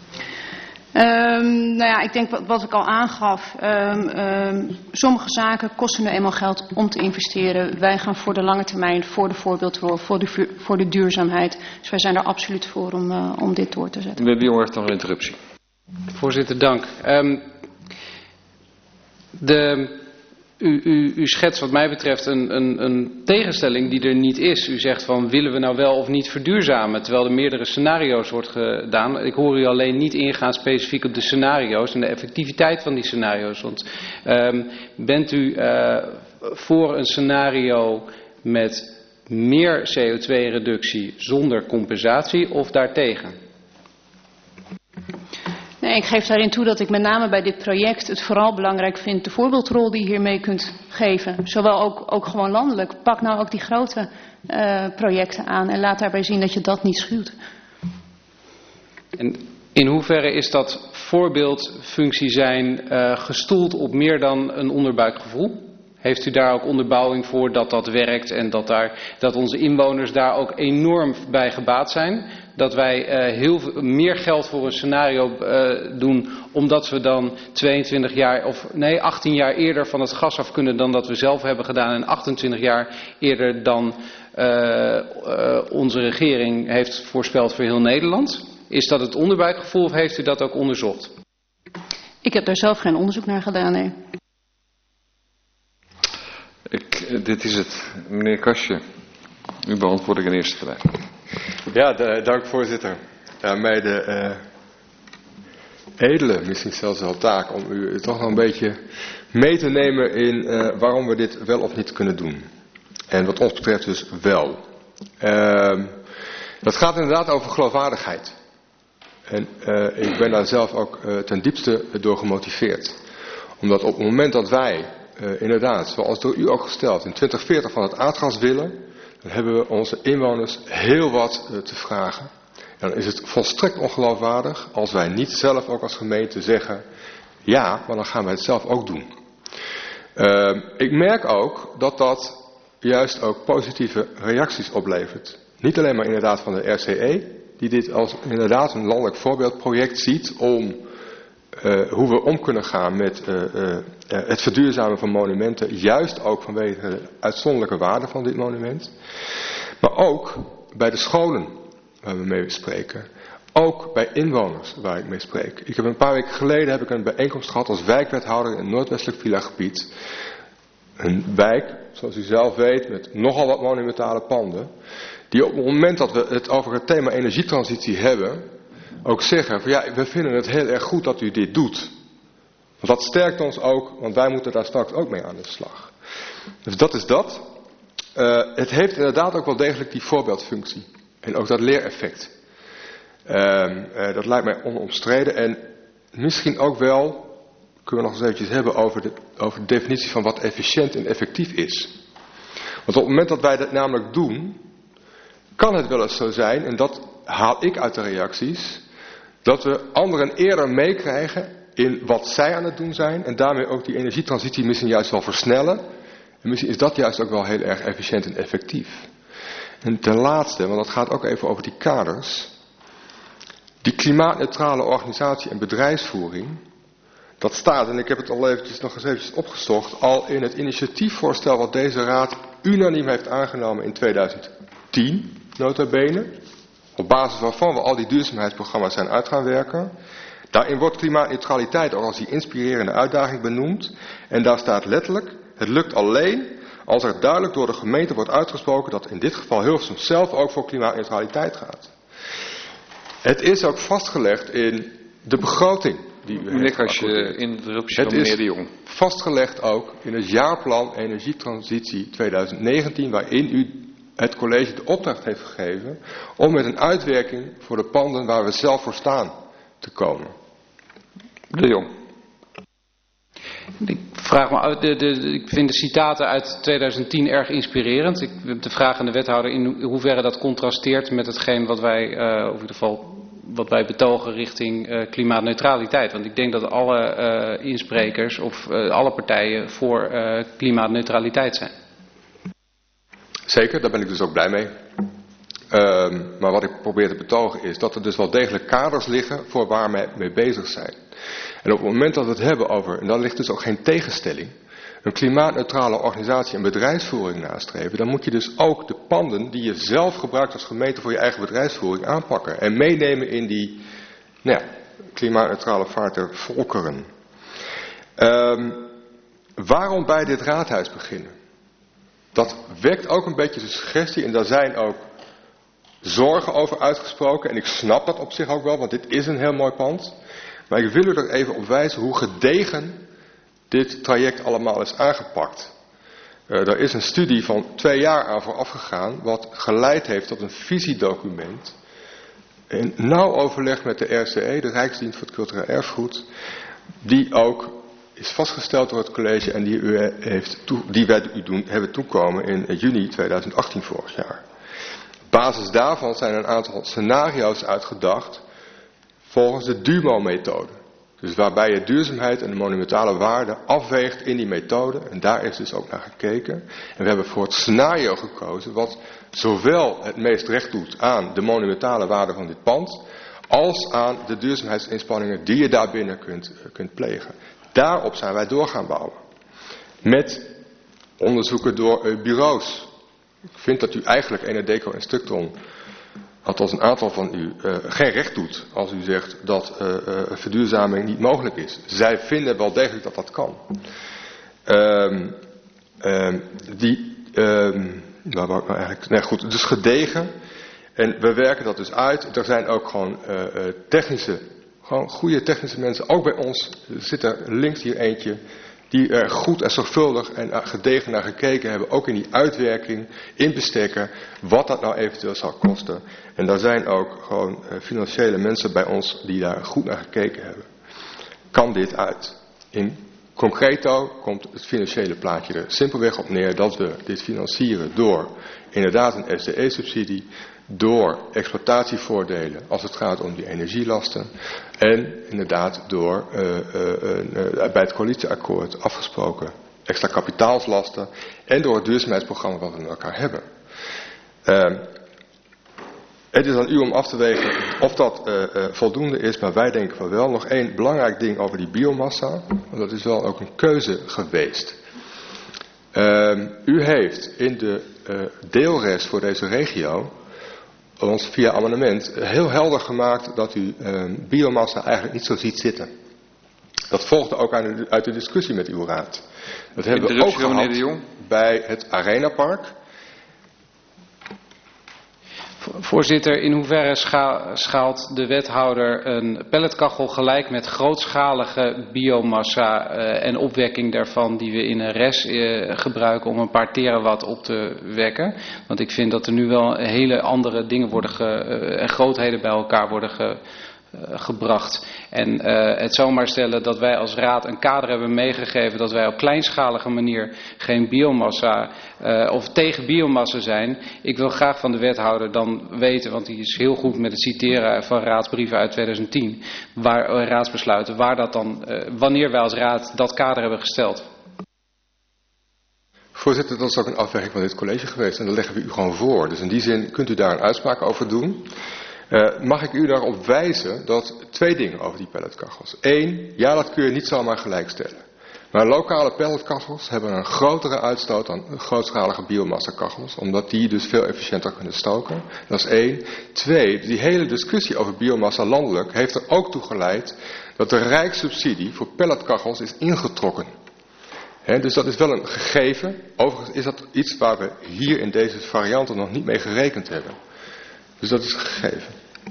Ik denk wat ik al aangaf, sommige zaken kosten nu eenmaal geld om te investeren. Wij gaan voor de lange termijn, voor de voorbeeldrol, voor de duurzaamheid. Dus wij zijn er absoluut voor om dit door te zetten. Meneer de Jong heeft nog een interruptie. Voorzitter, dank. U schetst wat mij betreft een tegenstelling die er niet is. U zegt van willen we nou wel of niet verduurzamen, terwijl er meerdere scenario's wordt gedaan. Ik hoor u alleen niet ingaan specifiek op de scenario's en de effectiviteit van die scenario's. Want bent u voor een scenario met meer CO2-reductie zonder compensatie of daartegen? Nee, ik geef daarin toe dat ik met name bij dit project het vooral belangrijk vind de voorbeeldrol die je hiermee kunt geven. Zowel ook gewoon landelijk. Pak nou ook die grote projecten aan en laat daarbij zien dat je dat niet schuwt. En in hoeverre is dat voorbeeldfunctie zijn gestoeld op meer dan een onderbuikgevoel? Heeft u daar ook onderbouwing voor dat dat werkt en dat onze inwoners daar ook enorm bij gebaat zijn? Dat wij heel veel meer geld voor een scenario doen omdat we dan 18 jaar eerder van het gas af kunnen dan dat we zelf hebben gedaan en 28 jaar eerder dan onze regering heeft voorspeld voor heel Nederland? Is dat het onderbuikgevoel of heeft u dat ook onderzocht? Ik heb daar zelf geen onderzoek naar gedaan, nee. Dit is het. Meneer Kastje, u beantwoord ik in eerste termijn. Ja, dank voorzitter. Mij de edele, misschien zelfs wel taak, om u toch nog een beetje mee te nemen in waarom we dit wel of niet kunnen doen. En wat ons betreft dus wel. Dat gaat inderdaad over geloofwaardigheid. En ik ben daar zelf ook ten diepste door gemotiveerd. Omdat op het moment dat wij inderdaad, zoals door u ook gesteld, in 2040 van het aardgas willen, dan hebben we onze inwoners heel wat te vragen. En dan is het volstrekt ongeloofwaardig als wij niet zelf ook als gemeente zeggen, ja, maar dan gaan wij het zelf ook doen. Ik merk ook dat dat juist ook positieve reacties oplevert. Niet alleen maar inderdaad van de RCE, die dit als inderdaad een landelijk voorbeeldproject ziet om hoe we om kunnen gaan met het verduurzamen van monumenten, juist ook vanwege de uitzonderlijke waarde van dit monument. Maar ook bij de scholen waar we mee spreken. Ook bij inwoners waar ik mee spreek. Ik heb een paar weken geleden een bijeenkomst gehad als wijkwethouder in het Noordwestelijk Villa-gebied. Een wijk, zoals u zelf weet, met nogal wat monumentale panden. Die op het moment dat we het over het thema energietransitie hebben, ook zeggen van ja, we vinden het heel erg goed dat u dit doet. Want dat sterkt ons ook, want wij moeten daar straks ook mee aan de slag. Dus dat is dat. Het heeft inderdaad ook wel degelijk die voorbeeldfunctie. En ook dat leereffect. Dat lijkt mij onomstreden. En misschien ook wel, kunnen we nog eens eventjes hebben over de definitie van wat efficiënt en effectief is. Want op het moment dat wij dat namelijk doen, kan het wel eens zo zijn, en dat haal ik uit de reacties, dat we anderen eerder meekrijgen in wat zij aan het doen zijn en daarmee ook die energietransitie misschien juist wel versnellen. En misschien is dat juist ook wel heel erg efficiënt en effectief. En ten laatste, want dat gaat ook even over die kaders, die klimaatneutrale organisatie en bedrijfsvoering, dat staat, en ik heb het al nog eens eventjes opgezocht, al in het initiatiefvoorstel wat deze raad unaniem heeft aangenomen in 2010, nota bene, op basis waarvan we al die duurzaamheidsprogramma's zijn uit gaan werken. Daarin wordt klimaatneutraliteit ook als die inspirerende uitdaging benoemd. En daar staat letterlijk, het lukt alleen als er duidelijk door de gemeente wordt uitgesproken dat in dit geval Hilversum zelf ook voor klimaatneutraliteit gaat. Het is ook vastgelegd in de begroting die u heeft. Als je interruptie van meneer De Jong. Het is vastgelegd ook in het jaarplan Energietransitie 2019, waarin u het college de opdracht heeft gegeven om met een uitwerking voor de panden waar we zelf voor staan te komen. De Jong. Ik vraag me uit, ik vind de citaten uit 2010 erg inspirerend. Ik heb de vraag aan de wethouder in hoeverre dat contrasteert met hetgeen wat wij, of in ieder geval wat wij betogen richting klimaatneutraliteit. Want ik denk dat alle insprekers of alle partijen voor klimaatneutraliteit zijn. Zeker, daar ben ik dus ook blij mee. Maar wat ik probeer te betogen is dat er dus wel degelijk kaders liggen voor waar we mee bezig zijn. En op het moment dat we het hebben over, en daar ligt dus ook geen tegenstelling, een klimaatneutrale organisatie en bedrijfsvoering nastreven, dan moet je dus ook de panden die je zelf gebruikt als gemeente voor je eigen bedrijfsvoering aanpakken. En meenemen in die klimaatneutrale vaart der volkeren. Waarom bij dit raadhuis beginnen? Dat wekt ook een beetje de suggestie en daar zijn ook zorgen over uitgesproken. En ik snap dat op zich ook wel, want dit is een heel mooi pand. Maar ik wil u er even op wijzen hoe gedegen dit traject allemaal is aangepakt. Er is een studie van 2 jaar aan vooraf gegaan, wat geleid heeft tot een visiedocument in nauw overleg met de RCE, de Rijksdienst voor het Cultureel Erfgoed, die ook is vastgesteld door het college en die wij u hebben toekomen in juni 2018 vorig jaar. Op basis daarvan zijn een aantal scenario's uitgedacht volgens de DUMO-methode. Dus waarbij je duurzaamheid en de monumentale waarde afweegt in die methode. En daar is dus ook naar gekeken. En we hebben voor het scenario gekozen wat zowel het meest recht doet aan de monumentale waarde van dit pand, als aan de duurzaamheidsinspanningen die je daarbinnen kunt plegen. Daarop zijn wij door gaan bouwen. Met onderzoeken door bureaus. Ik vind dat u eigenlijk Enedeco en Structon, althans een aantal van u, geen recht doet als u zegt dat verduurzaming niet mogelijk is. Zij vinden wel degelijk dat dat kan. Dus gedegen. En we werken dat dus uit. Er zijn ook gewoon goede technische mensen, ook bij ons. Er zit er links hier eentje, die er goed en zorgvuldig en gedegen naar gekeken hebben, ook in die uitwerking, in bestekken, wat dat nou eventueel zal kosten. En daar zijn ook gewoon financiële mensen bij ons die daar goed naar gekeken hebben. Kan dit uit? In concreto komt het financiële plaatje er simpelweg op neer dat we dit financieren door inderdaad een SDE-subsidie, door exploitatievoordelen als het gaat om die energielasten en inderdaad door bij het coalitieakkoord afgesproken extra kapitaalslasten en door het duurzaamheidsprogramma wat we met elkaar hebben. Het is aan u om af te wegen of dat voldoende is, maar wij denken van wel. Nog één belangrijk ding over die biomassa, want dat is wel ook een keuze geweest. U heeft in de deelrest voor deze regio ons via amendement heel helder gemaakt dat u biomassa eigenlijk niet zo ziet zitten. Dat volgde ook uit de discussie met uw raad. Dat hebben we ook gehad bij het Arenapark. Voorzitter, in hoeverre schaalt de wethouder een pelletkachel gelijk met grootschalige biomassa en opwekking daarvan die we in een RES gebruiken om een paar terawatt op te wekken? Want ik vind dat er nu wel hele andere dingen en grootheden bij elkaar worden gebracht. En het zomaar stellen dat wij als raad een kader hebben meegegeven dat wij op kleinschalige manier geen biomassa of tegen biomassa zijn. Ik wil graag van de wethouder dan weten, want die is heel goed met het citeren van raadsbrieven uit 2010, raadsbesluiten, waar dat dan, wanneer wij als raad dat kader hebben gesteld. Voorzitter, dat is ook een afweging van dit college geweest en dat leggen we u gewoon voor. Dus in die zin kunt u daar een uitspraak over doen. Mag ik u daarop wijzen dat twee dingen over die pelletkachels. Eén, ja, dat kun je niet zomaar gelijkstellen. Maar lokale pelletkachels hebben een grotere uitstoot dan grootschalige biomassakachels, omdat die dus veel efficiënter kunnen stoken. Dat is één. Twee, die hele discussie over biomassa landelijk heeft er ook toe geleid dat de rijkssubsidie voor pelletkachels is ingetrokken. Dus dat is wel een gegeven. Overigens is dat iets waar we hier in deze varianten nog niet mee gerekend hebben. Dus dat is gegeven.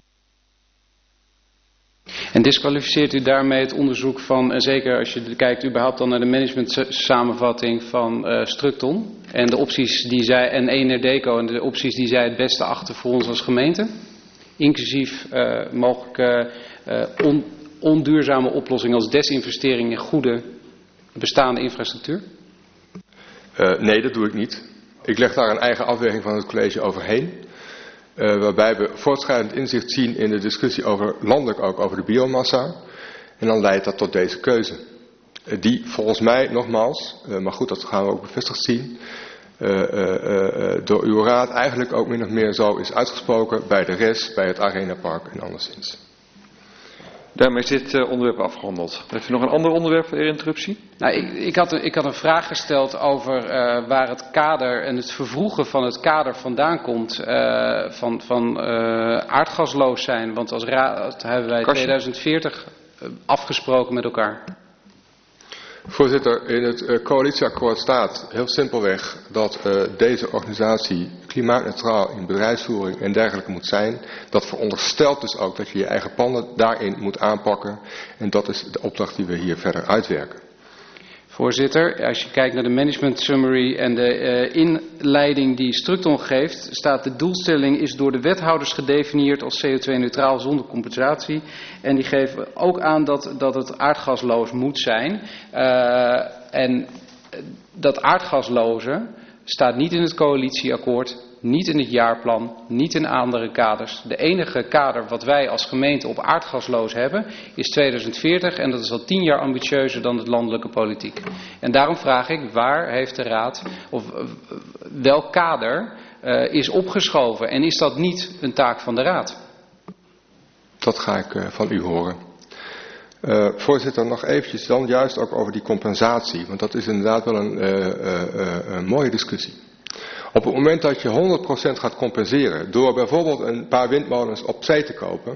En disqualificeert u daarmee het onderzoek van, en zeker als je kijkt überhaupt dan naar de managementsamenvatting van Structon en de opties die zij, en Enedeco en de opties die zij het beste achten voor ons als gemeente, inclusief mogelijke onduurzame oplossingen als desinvestering in goede bestaande infrastructuur? Nee, dat doe ik niet. Ik leg daar een eigen afweging van het college overheen. Waarbij we voortschrijdend inzicht zien in de discussie over landelijk ook over de biomassa. En dan leidt dat tot deze keuze. Die volgens mij nogmaals, maar goed dat gaan we ook bevestigd zien, door uw raad eigenlijk ook min of meer zo is uitgesproken bij de RES, bij het Arenapark en anderszins. Daarmee is dit onderwerp afgehandeld. Heeft u nog een ander onderwerp, heer Interruptie? Nou, ik had een vraag gesteld over waar het kader en het vervroegen van het kader vandaan komt van aardgasloos zijn. Want als raad hebben wij 2040 afgesproken met elkaar. Voorzitter, in het coalitieakkoord staat heel simpelweg dat deze organisatie klimaatneutraal in bedrijfsvoering en dergelijke moet zijn. Dat veronderstelt dus ook dat je je eigen panden daarin moet aanpakken. En dat is de opdracht die we hier verder uitwerken. Voorzitter, als je kijkt naar de management summary en de inleiding die Structon geeft, staat de doelstelling is door de wethouders gedefinieerd als CO2-neutraal zonder compensatie. En die geven ook aan dat het aardgasloos moet zijn. En dat aardgasloze staat niet in het coalitieakkoord, niet in het jaarplan, niet in andere kaders. De enige kader wat wij als gemeente op aardgasloos hebben is 2040 en dat is al 10 jaar ambitieuzer dan de landelijke politiek. En daarom vraag ik, waar heeft de Raad, of welk kader is opgeschoven en is dat niet een taak van de Raad? Dat ga ik van u horen. Voorzitter, nog eventjes dan juist ook over die compensatie, want dat is inderdaad wel een mooie discussie. Op het moment dat je 100% gaat compenseren door bijvoorbeeld een paar windmolens op zee te kopen,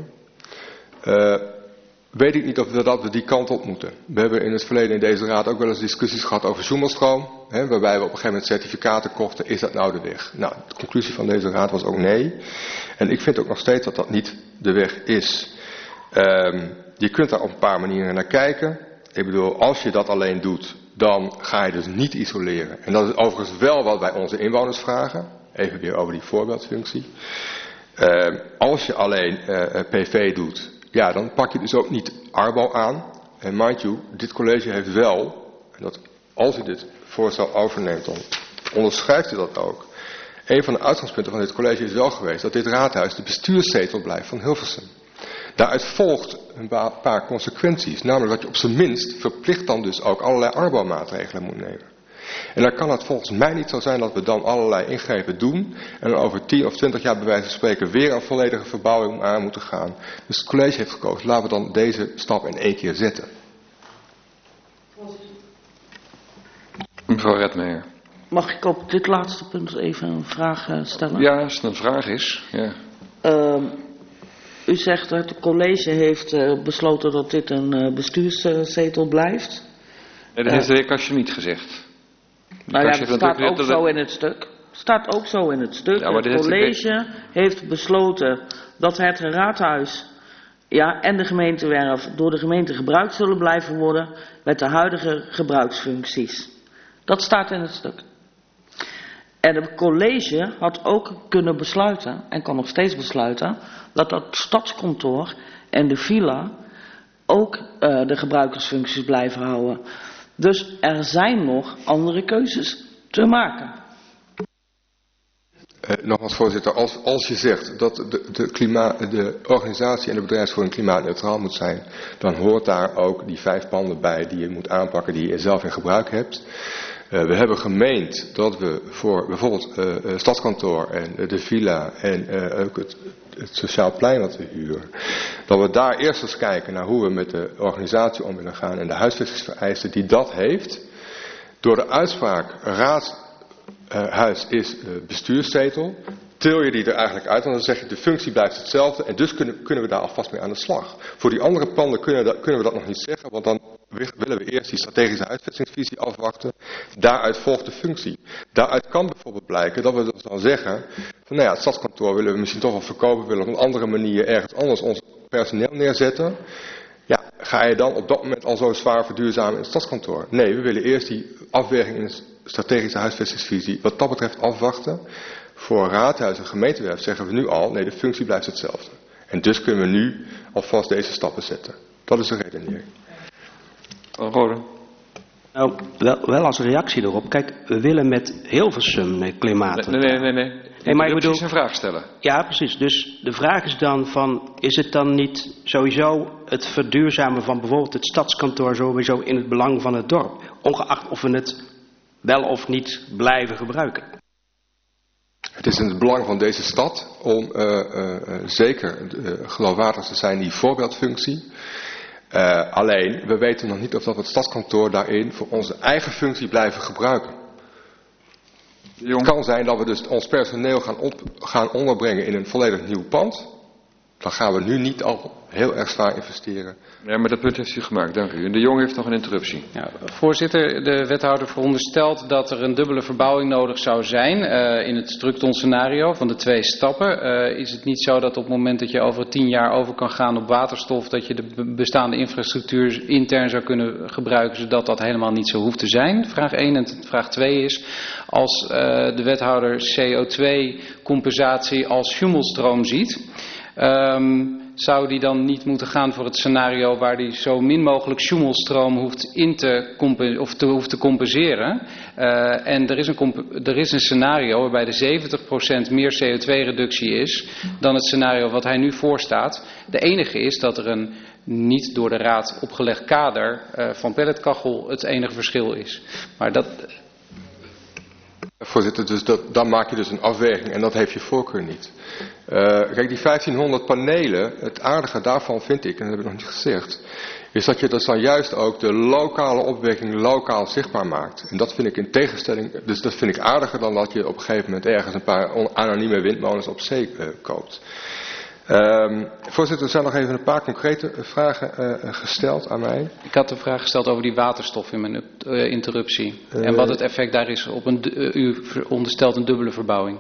weet ik niet of we die kant op moeten. We hebben in het verleden in deze raad ook wel eens discussies gehad over zoemelstroom, waarbij we op een gegeven moment certificaten kochten. Is dat nou de weg? Nou, de conclusie van deze raad was ook nee. En ik vind ook nog steeds dat dat niet de weg is. Je kunt daar op een paar manieren naar kijken. Ik bedoel, als je dat alleen doet, dan ga je dus niet isoleren. En dat is overigens wel wat wij onze inwoners vragen. Even weer over die voorbeeldfunctie. Als je alleen PV doet, ja, dan pak je dus ook niet Arbo aan. En mind you, dit college heeft wel, en dat, als u dit voorstel overneemt, dan onderschrijft u dat ook. Een van de uitgangspunten van dit college is wel geweest dat dit raadhuis de bestuurszetel blijft van Hilversum. Daaruit volgt een paar consequenties. Namelijk dat je op zijn minst verplicht dan dus ook allerlei Arbo-maatregelen moet nemen. En dan kan het volgens mij niet zo zijn dat we dan allerlei ingrepen doen. En dan over 10 of 20 jaar bij wijze van spreken weer een volledige verbouwing aan moeten gaan. Dus het college heeft gekozen, laten we dan deze stap in 1 keer zetten. Mevrouw Redmeijer. Mag ik op dit laatste punt even een vraag stellen? Ja, als het een vraag is. Ja. U zegt dat het college heeft besloten dat dit een bestuurszetel blijft. Nee, dat heeft de heer Kastje niet gezegd. Nou ja, dat staat ook zo in het stuk. Staat ook zo in het stuk. Ja, het college heeft besloten dat het raadhuis en de gemeentewerf door de gemeente gebruikt zullen blijven worden met de huidige gebruiksfuncties. Dat staat in het stuk. En het college had ook kunnen besluiten, en kan nog steeds besluiten, dat dat stadskantoor en de villa ook de gebruikersfuncties blijven houden. Dus er zijn nog andere keuzes te maken. Nogmaals voorzitter, als je zegt dat de organisatie en de bedrijfsvoering klimaatneutraal moet zijn, dan hoort daar ook die 5 panden bij die je moet aanpakken, die je zelf in gebruik hebt. We hebben gemeend dat we voor bijvoorbeeld het stadskantoor en de villa en ook het sociaal plein dat we huren, dat we daar eerst eens kijken naar hoe we met de organisatie om willen gaan en de huisvestingsvereisten die dat heeft. Door de uitspraak raadhuis is bestuurszetel, til je die er eigenlijk uit, want dan zeg je de functie blijft hetzelfde en dus kunnen we daar alvast mee aan de slag. Voor die andere panden kunnen we dat nog niet zeggen, want dan willen we eerst die strategische huisvestingsvisie afwachten. Daaruit volgt de functie. Daaruit kan bijvoorbeeld blijken dat we dus dan zeggen van nou ja, het stadskantoor willen we misschien toch wel verkopen, willen we op een andere manier ergens anders ons personeel neerzetten. Ja, ga je dan op dat moment al zo zwaar verduurzamen in het stadskantoor? Nee, we willen eerst die afweging in de strategische huisvestingsvisie wat dat betreft afwachten. Voor raadhuis en gemeentewerf zeggen we nu al, nee, de functie blijft hetzelfde. En dus kunnen we nu alvast deze stappen zetten. Dat is de redenering. Rode. Nou, wel als reactie erop. Kijk, we willen met Hilversum klimaat. Nee, maar ik bedoel een vraag stellen. Ja, precies. Dus de vraag is dan van, is het dan niet sowieso het verduurzamen van bijvoorbeeld het stadskantoor sowieso in het belang van het dorp? Ongeacht of we het wel of niet blijven gebruiken. Het is in het belang van deze stad om zeker geloofwaardig te zijn die voorbeeldfunctie. Alleen, we weten nog niet of dat we het stadskantoor daarin voor onze eigen functie blijven gebruiken. Het kan zijn dat we dus ons personeel gaan onderbrengen in een volledig nieuw pand. dan gaan we nu niet al heel erg zwaar investeren. Ja, maar dat punt heeft u gemaakt, dank u. En de Jong heeft nog een interruptie. Ja, voorzitter, de wethouder veronderstelt dat er een dubbele verbouwing nodig zou zijn in het Structon-scenario van de 2 stappen. Is het niet zo dat op het moment dat je over 10 jaar over kan gaan op waterstof, dat je de bestaande infrastructuur intern zou kunnen gebruiken, zodat dat helemaal niet zo hoeft te zijn? Vraag 1. En vraag 2 is, als de wethouder CO2-compensatie als schumelstroom ziet, zou die dan niet moeten gaan voor het scenario waar die zo min mogelijk schumelstroom hoeft te compenseren? En er is een scenario waarbij de 70% meer CO2-reductie is dan het scenario wat hij nu voorstaat. De enige is dat er een niet door de Raad opgelegd kader van pelletkachel het enige verschil is. Maar dat... Voorzitter, dus dan maak je dus een afweging en dat heeft je voorkeur niet. Kijk, die 1500 panelen, het aardige daarvan vind ik, en dat heb ik nog niet gezegd, is dat je dus dan juist ook de lokale opwekking lokaal zichtbaar maakt. En dat vind ik in tegenstelling, dus dat vind ik aardiger dan dat je op een gegeven moment ergens een paar anonieme windmolens op zee koopt. Voorzitter, er zijn nog even een paar concrete vragen gesteld aan mij. Ik had een vraag gesteld over die waterstof in mijn interruptie. En wat het effect daar is op u onderstelt een dubbele verbouwing.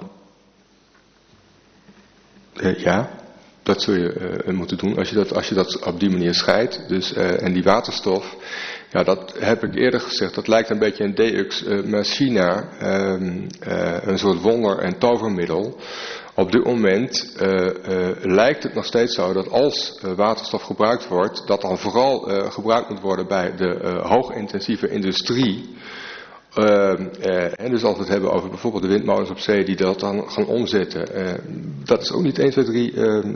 Ja, dat zul je moeten doen als je dat op die manier scheidt. Dus, en die waterstof, ja, dat heb ik eerder gezegd, dat lijkt een beetje een Deux machina, een soort wonder- en tovermiddel. Op dit moment lijkt het nog steeds zo dat als waterstof gebruikt wordt, dat dan vooral gebruikt moet worden bij de hoogintensieve industrie. En dus als we het hebben over bijvoorbeeld de windmolens op zee die dat dan gaan omzetten. Dat is ook niet 1, 2, 3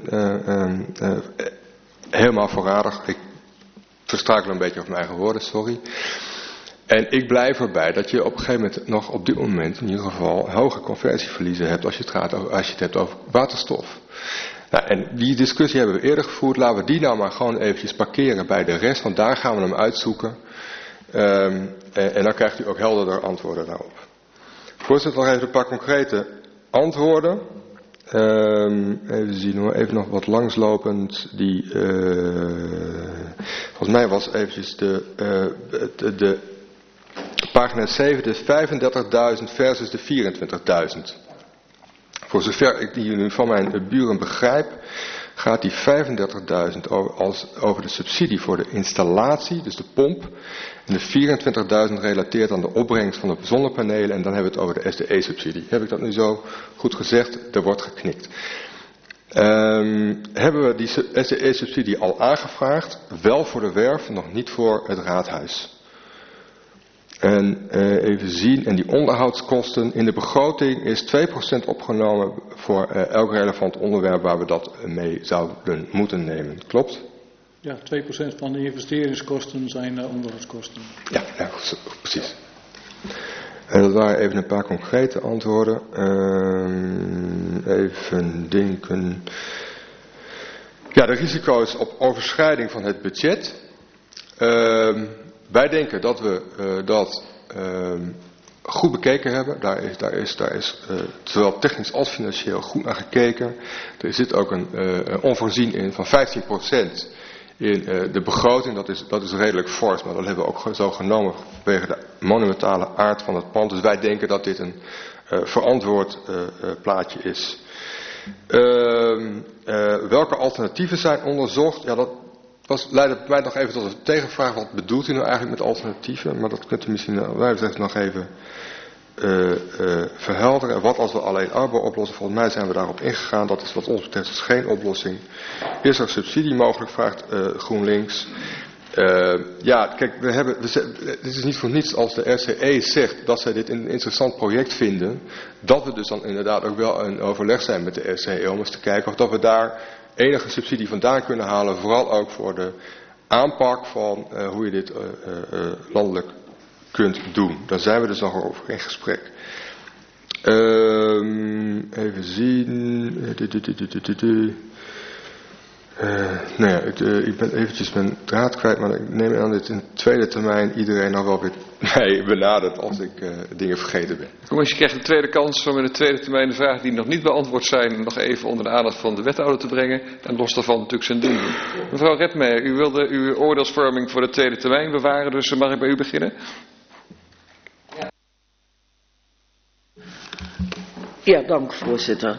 helemaal voorradig. Ik verstrakel een beetje over mijn eigen woorden, sorry. En ik blijf erbij dat je op een gegeven moment nog op dit moment in ieder geval hoge conversieverliezen hebt als je het hebt over waterstof. Nou, en die discussie hebben we eerder gevoerd. Laten we die nou maar gewoon eventjes parkeren bij de rest, want daar gaan we hem uitzoeken. En dan krijgt u ook helderder antwoorden daarop. Voorzitter, nog even een paar concrete antwoorden. Even zien hoor, even nog wat langslopend. Volgens mij was eventjes de pagina 7, de 35.000 versus de 24.000. Voor zover ik die nu van mijn buren begrijp, gaat die 35.000 over de subsidie voor de installatie, dus de pomp. En de 24.000 relateert aan de opbrengst van de zonnepanelen. En dan hebben we het over de SDE-subsidie. Heb ik dat nu zo goed gezegd? Er wordt geknikt. Hebben we die SDE-subsidie al aangevraagd? Wel voor de werf, nog niet voor het raadhuis. En even zien, en die onderhoudskosten in de begroting is 2% opgenomen voor elk relevant onderwerp waar we dat mee zouden moeten nemen. Klopt? Ja, 2% van de investeringskosten zijn onderhoudskosten. Ja, precies. En dat waren even een paar concrete antwoorden. Even denken. Ja, de risico's op overschrijding van het budget. Wij denken dat we dat goed bekeken hebben. Daar is zowel technisch als financieel goed naar gekeken. Er zit ook een onvoorzien in van 15% in de begroting. Dat is redelijk fors, maar dat hebben we ook zo genomen vanwege de monumentale aard van het pand. Dus wij denken dat dit een verantwoord plaatje is. Welke alternatieven zijn onderzocht? Ja, dat leidde mij nog even tot een tegenvraag. Wat bedoelt u nou eigenlijk met alternatieven? Maar dat kunt u misschien wij betreft nog even verhelderen. Wat als we alleen Arbo oplossen? Volgens mij zijn we daarop ingegaan. Dat is wat ons betreft dus geen oplossing. Is er subsidie mogelijk? Vraagt GroenLinks. Ja, kijk, dit is niet voor niets als de RCE zegt dat zij dit een interessant project vinden. Dat we dus dan inderdaad ook wel in overleg zijn met de RCE om eens te kijken of dat we daar enige subsidie vandaan kunnen halen. Vooral ook voor de aanpak van hoe je dit landelijk kunt doen. Daar zijn we dus nog over in gesprek. Even zien. Nou ja, ik ben eventjes mijn draad kwijt, maar ik neem aan dat in de tweede termijn iedereen nog wel weer mij benadert als ik dingen vergeten ben. Commissie krijgt een tweede kans om in de tweede termijn de vragen die nog niet beantwoord zijn nog even onder de aandacht van de wethouder te brengen. En los daarvan natuurlijk zijn doen. Mevrouw Redmeijer, u wilde uw oordeelsvorming voor de tweede termijn bewaren, dus mag ik bij u beginnen? Ja, dank voorzitter.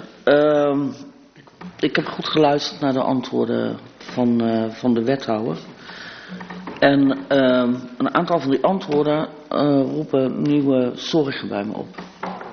Ik heb goed geluisterd naar de antwoorden van de wethouder. En een aantal van die antwoorden roepen nieuwe zorgen bij me op.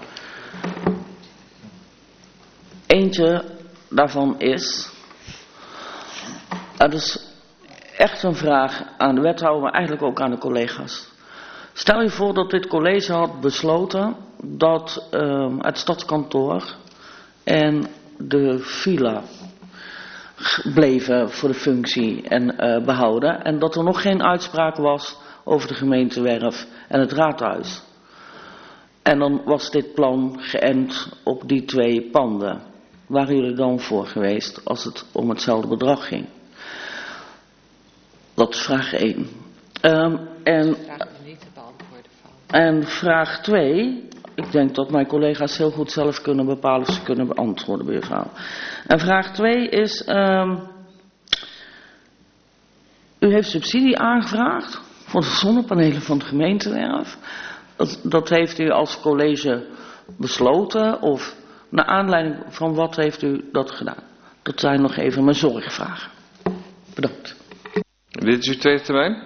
Eentje daarvan is, het is echt een vraag aan de wethouder, maar eigenlijk ook aan de collega's. Stel je voor dat dit college had besloten dat het stadskantoor en de villa bleven voor de functie en behouden. En dat er nog geen uitspraak was over de gemeentewerf en het raadhuis. En dan was dit plan geënt op die 2 panden. Waren jullie dan voor geweest als het om hetzelfde bedrag ging? Dat is vraag 1. En vraag 2... Ik denk dat mijn collega's heel goed zelf kunnen bepalen of ze kunnen beantwoorden bij mevrouw. En vraag 2 is, u heeft subsidie aangevraagd voor de zonnepanelen van de gemeentewerf. Dat heeft u als college besloten of naar aanleiding van wat heeft u dat gedaan? Dat zijn nog even mijn zorgvragen. Bedankt. Dit is uw tweede termijn?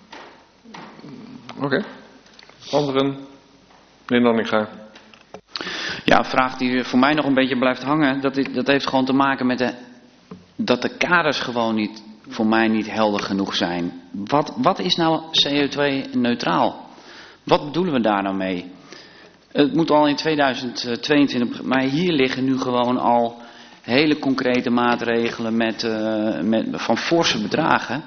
Oké. Anderen? Meneer Nanninga. Ja, een vraag die voor mij nog een beetje blijft hangen. Dat heeft gewoon te maken met dat de kaders gewoon voor mij niet helder genoeg zijn. Wat is nou CO2-neutraal? Wat bedoelen we daar nou mee? Het moet al in 2022, maar hier liggen nu gewoon al hele concrete maatregelen van forse bedragen.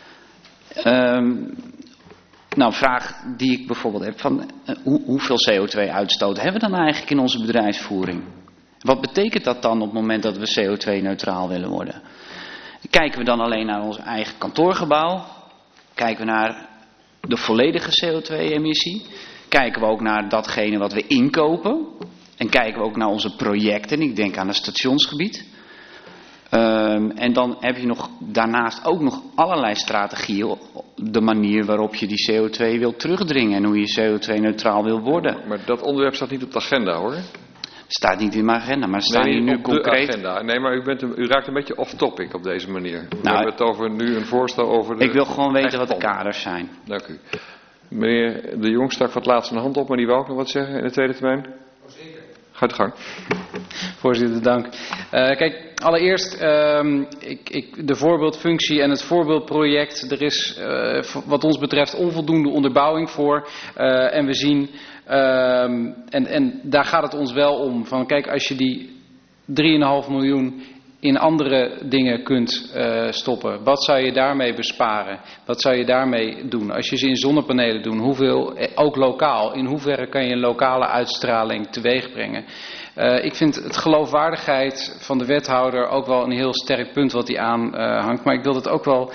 Nou, een vraag die ik bijvoorbeeld heb van hoeveel CO2-uitstoot hebben we dan eigenlijk in onze bedrijfsvoering? Wat betekent dat dan op het moment dat we CO2-neutraal willen worden? Kijken we dan alleen naar ons eigen kantoorgebouw? Kijken we naar de volledige CO2-emissie? Kijken we ook naar datgene wat we inkopen? En kijken we ook naar onze projecten? Ik denk aan het stationsgebied. En dan heb je daarnaast ook nog allerlei strategieën, de manier waarop je die CO2 wilt terugdringen en hoe je CO2-neutraal wil worden. Maar dat onderwerp staat niet op de agenda, hoor. Staat niet in mijn agenda, maar staan hier nu concreet. Agenda. Nee, maar u raakt een beetje off-topic op deze manier. We hebben het over nu een voorstel over de... Ik wil gewoon weten wat de kaders zijn. Dank u. Meneer De Jong stak wat laatst een hand op, maar die wou ook nog wat zeggen in de tweede termijn. Zeker. Gaat de gang. Voorzitter, dank. Kijk, allereerst de voorbeeldfunctie en het voorbeeldproject. Er is wat ons betreft onvoldoende onderbouwing voor. En we zien, en daar gaat het ons wel om. Van kijk, als je die 3,5 miljoen in andere dingen kunt stoppen. Wat zou je daarmee besparen? Wat zou je daarmee doen? Als je ze in zonnepanelen doet, hoeveel, ook lokaal, in hoeverre kan je een lokale uitstraling teweeg brengen? Ik vind het geloofwaardigheid van de wethouder ook wel een heel sterk punt wat hij aanhangt. Maar ik wil het ook wel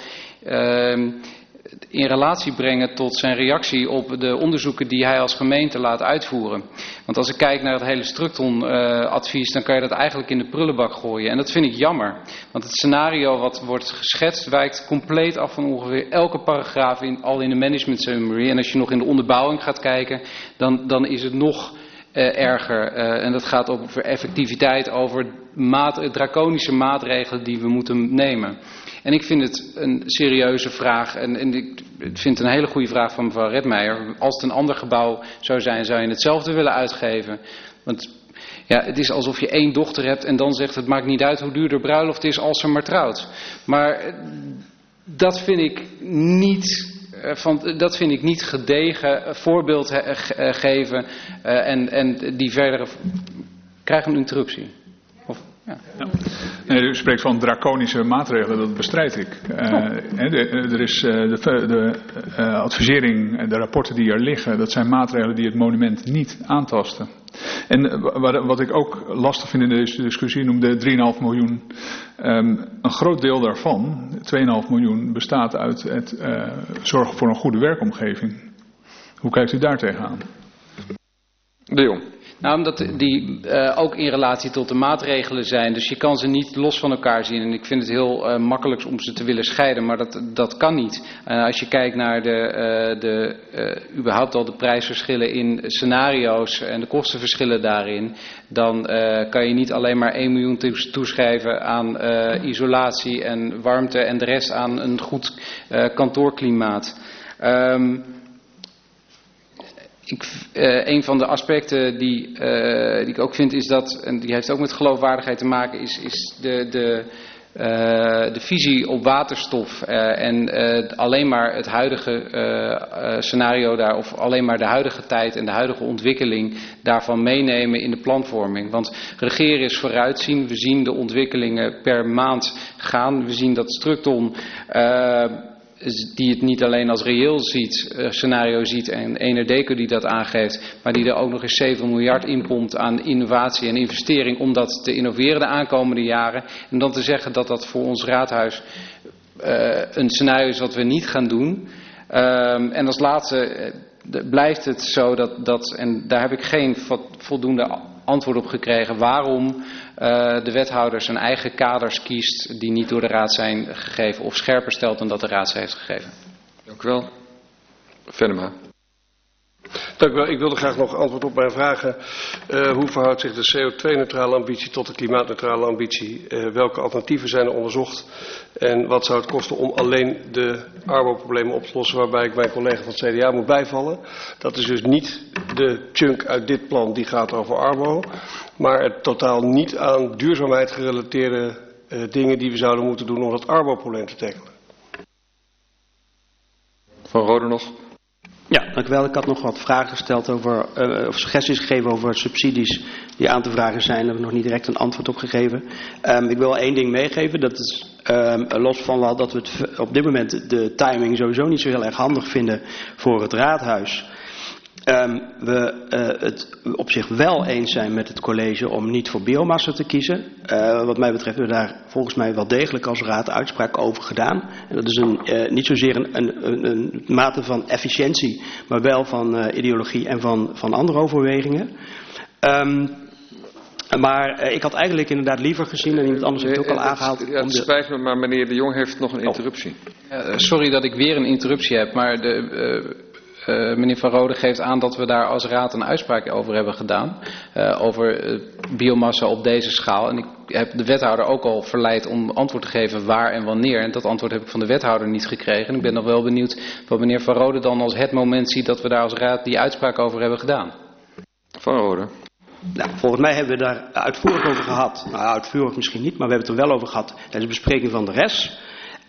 in relatie brengen tot zijn reactie op de onderzoeken die hij als gemeente laat uitvoeren. Want als ik kijk naar het hele Structon-advies, dan kan je dat eigenlijk in de prullenbak gooien. En dat vind ik jammer. Want het scenario wat wordt geschetst wijkt compleet af van ongeveer elke paragraaf al in de management summary. En als je nog in de onderbouwing gaat kijken, dan is het nog erger. En dat gaat over effectiviteit, over draconische maatregelen die we moeten nemen. En ik vind het een serieuze vraag en ik vind het een hele goede vraag van mevrouw Redmeijer. Als het een ander gebouw zou zijn, zou je hetzelfde willen uitgeven? Want ja, het is alsof je 1 dochter hebt en dan zegt het maakt niet uit hoe duur de bruiloft is als ze maar trouwt. Maar dat vind ik niet gedegen voorbeeld geven en die verdere krijgen een interruptie. Ja. Nee, u spreekt van draconische maatregelen, dat bestrijd ik. Er is de advisering en de rapporten die er liggen, dat zijn maatregelen die het monument niet aantasten. En wat ik ook lastig vind in deze discussie, noemde 3,5 miljoen. Een groot deel daarvan, 2,5 miljoen, bestaat uit het zorgen voor een goede werkomgeving. Hoe kijkt u daar tegenaan? De Jong. Nou, omdat die ook in relatie tot de maatregelen zijn. Dus je kan ze niet los van elkaar zien. En ik vind het heel makkelijk om ze te willen scheiden. Maar dat kan niet. Als je kijkt naar überhaupt al de prijsverschillen in scenario's en de kostenverschillen daarin. Dan kan je niet alleen maar 1 miljoen toeschrijven aan isolatie en warmte. En de rest aan een goed kantoorklimaat. Een van de aspecten die ik ook vind is dat, en die heeft ook met geloofwaardigheid te maken, is de visie op waterstof en alleen maar het huidige scenario daar, of alleen maar de huidige tijd en de huidige ontwikkeling daarvan meenemen in de planvorming. Want regeren is vooruitzien, we zien de ontwikkelingen per maand gaan, we zien dat Structon die het niet alleen als reëel scenario ziet en Enerdeco die dat aangeeft, maar die er ook nog eens 7 miljard inpompt aan innovatie en investering om dat te innoveren de aankomende jaren. En dan te zeggen dat dat voor ons raadhuis een scenario is wat we niet gaan doen. En als laatste blijft het zo dat, en daar heb ik geen voldoende antwoord op gekregen, waarom de wethouder zijn eigen kaders kiest die niet door de raad zijn gegeven of scherper stelt dan dat de raad ze heeft gegeven. Dank u wel. Venema. Dank u wel. Ik wilde graag nog antwoord op mijn vragen. Hoe verhoudt zich de CO2-neutrale ambitie tot de klimaatneutrale ambitie? Welke alternatieven zijn er onderzocht? En wat zou het kosten om alleen de armoeproblemen op te lossen, waarbij ik mijn collega van het CDA moet bijvallen? Dat is dus niet de chunk uit dit plan die gaat over armo, maar het totaal niet aan duurzaamheid gerelateerde dingen die we zouden moeten doen om dat armoeprobleem te tackelen. Van Rode nog. Ja, dank u wel. Ik had nog wat vragen gesteld over, of suggesties gegeven over subsidies die aan te vragen zijn. Daar hebben we nog niet direct een antwoord op gegeven. Ik wil één ding meegeven. Dat is los van wel dat we het op dit moment de timing sowieso niet zo heel erg handig vinden voor het raadhuis. We het op zich wel eens zijn met het college om niet voor biomassa te kiezen. Wat mij betreft hebben we daar volgens mij wel degelijk als raad uitspraak over gedaan. En dat is niet zozeer een mate van efficiëntie, maar wel van ideologie en van andere overwegingen. Maar ik had eigenlijk inderdaad liever gezien, en iemand anders heeft het ook al aangehaald. Het spijt me, maar meneer De Jong heeft nog een interruptie. Sorry dat ik weer een interruptie heb, maar meneer Van Rode geeft aan dat we daar als raad een uitspraak over hebben gedaan. Over biomassa op deze schaal. En ik heb de wethouder ook al verleid om antwoord te geven waar en wanneer. En dat antwoord heb ik van de wethouder niet gekregen. En ik ben nog wel benieuwd wat meneer Van Rode dan als het moment ziet dat we daar als raad die uitspraak over hebben gedaan. Van Rode. Nou, volgens mij hebben we daar uitvoerig over gehad. Nou, uitvoerig misschien niet, maar we hebben het er wel over gehad tijdens de bespreking van de rest.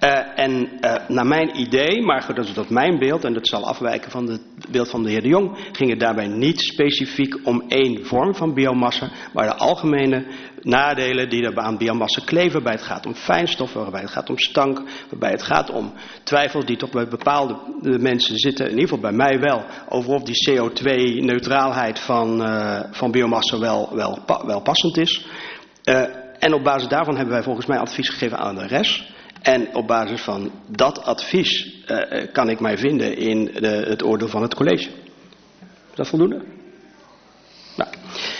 Naar mijn idee, maar dat is dat mijn beeld, en dat zal afwijken van het beeld van de heer De Jong, ging het daarbij niet specifiek om één vorm van biomassa, maar de algemene nadelen die er aan biomassa kleven, waarbij het gaat om fijnstoffen, waarbij het gaat om stank, waarbij het gaat om twijfels die toch bij bepaalde mensen zitten, in ieder geval bij mij wel, over of die CO2-neutraalheid van biomassa wel passend is. En op basis daarvan hebben wij volgens mij advies gegeven aan de rest. En op basis van dat advies kan ik mij vinden in het oordeel van het college. Is dat voldoende? Nou.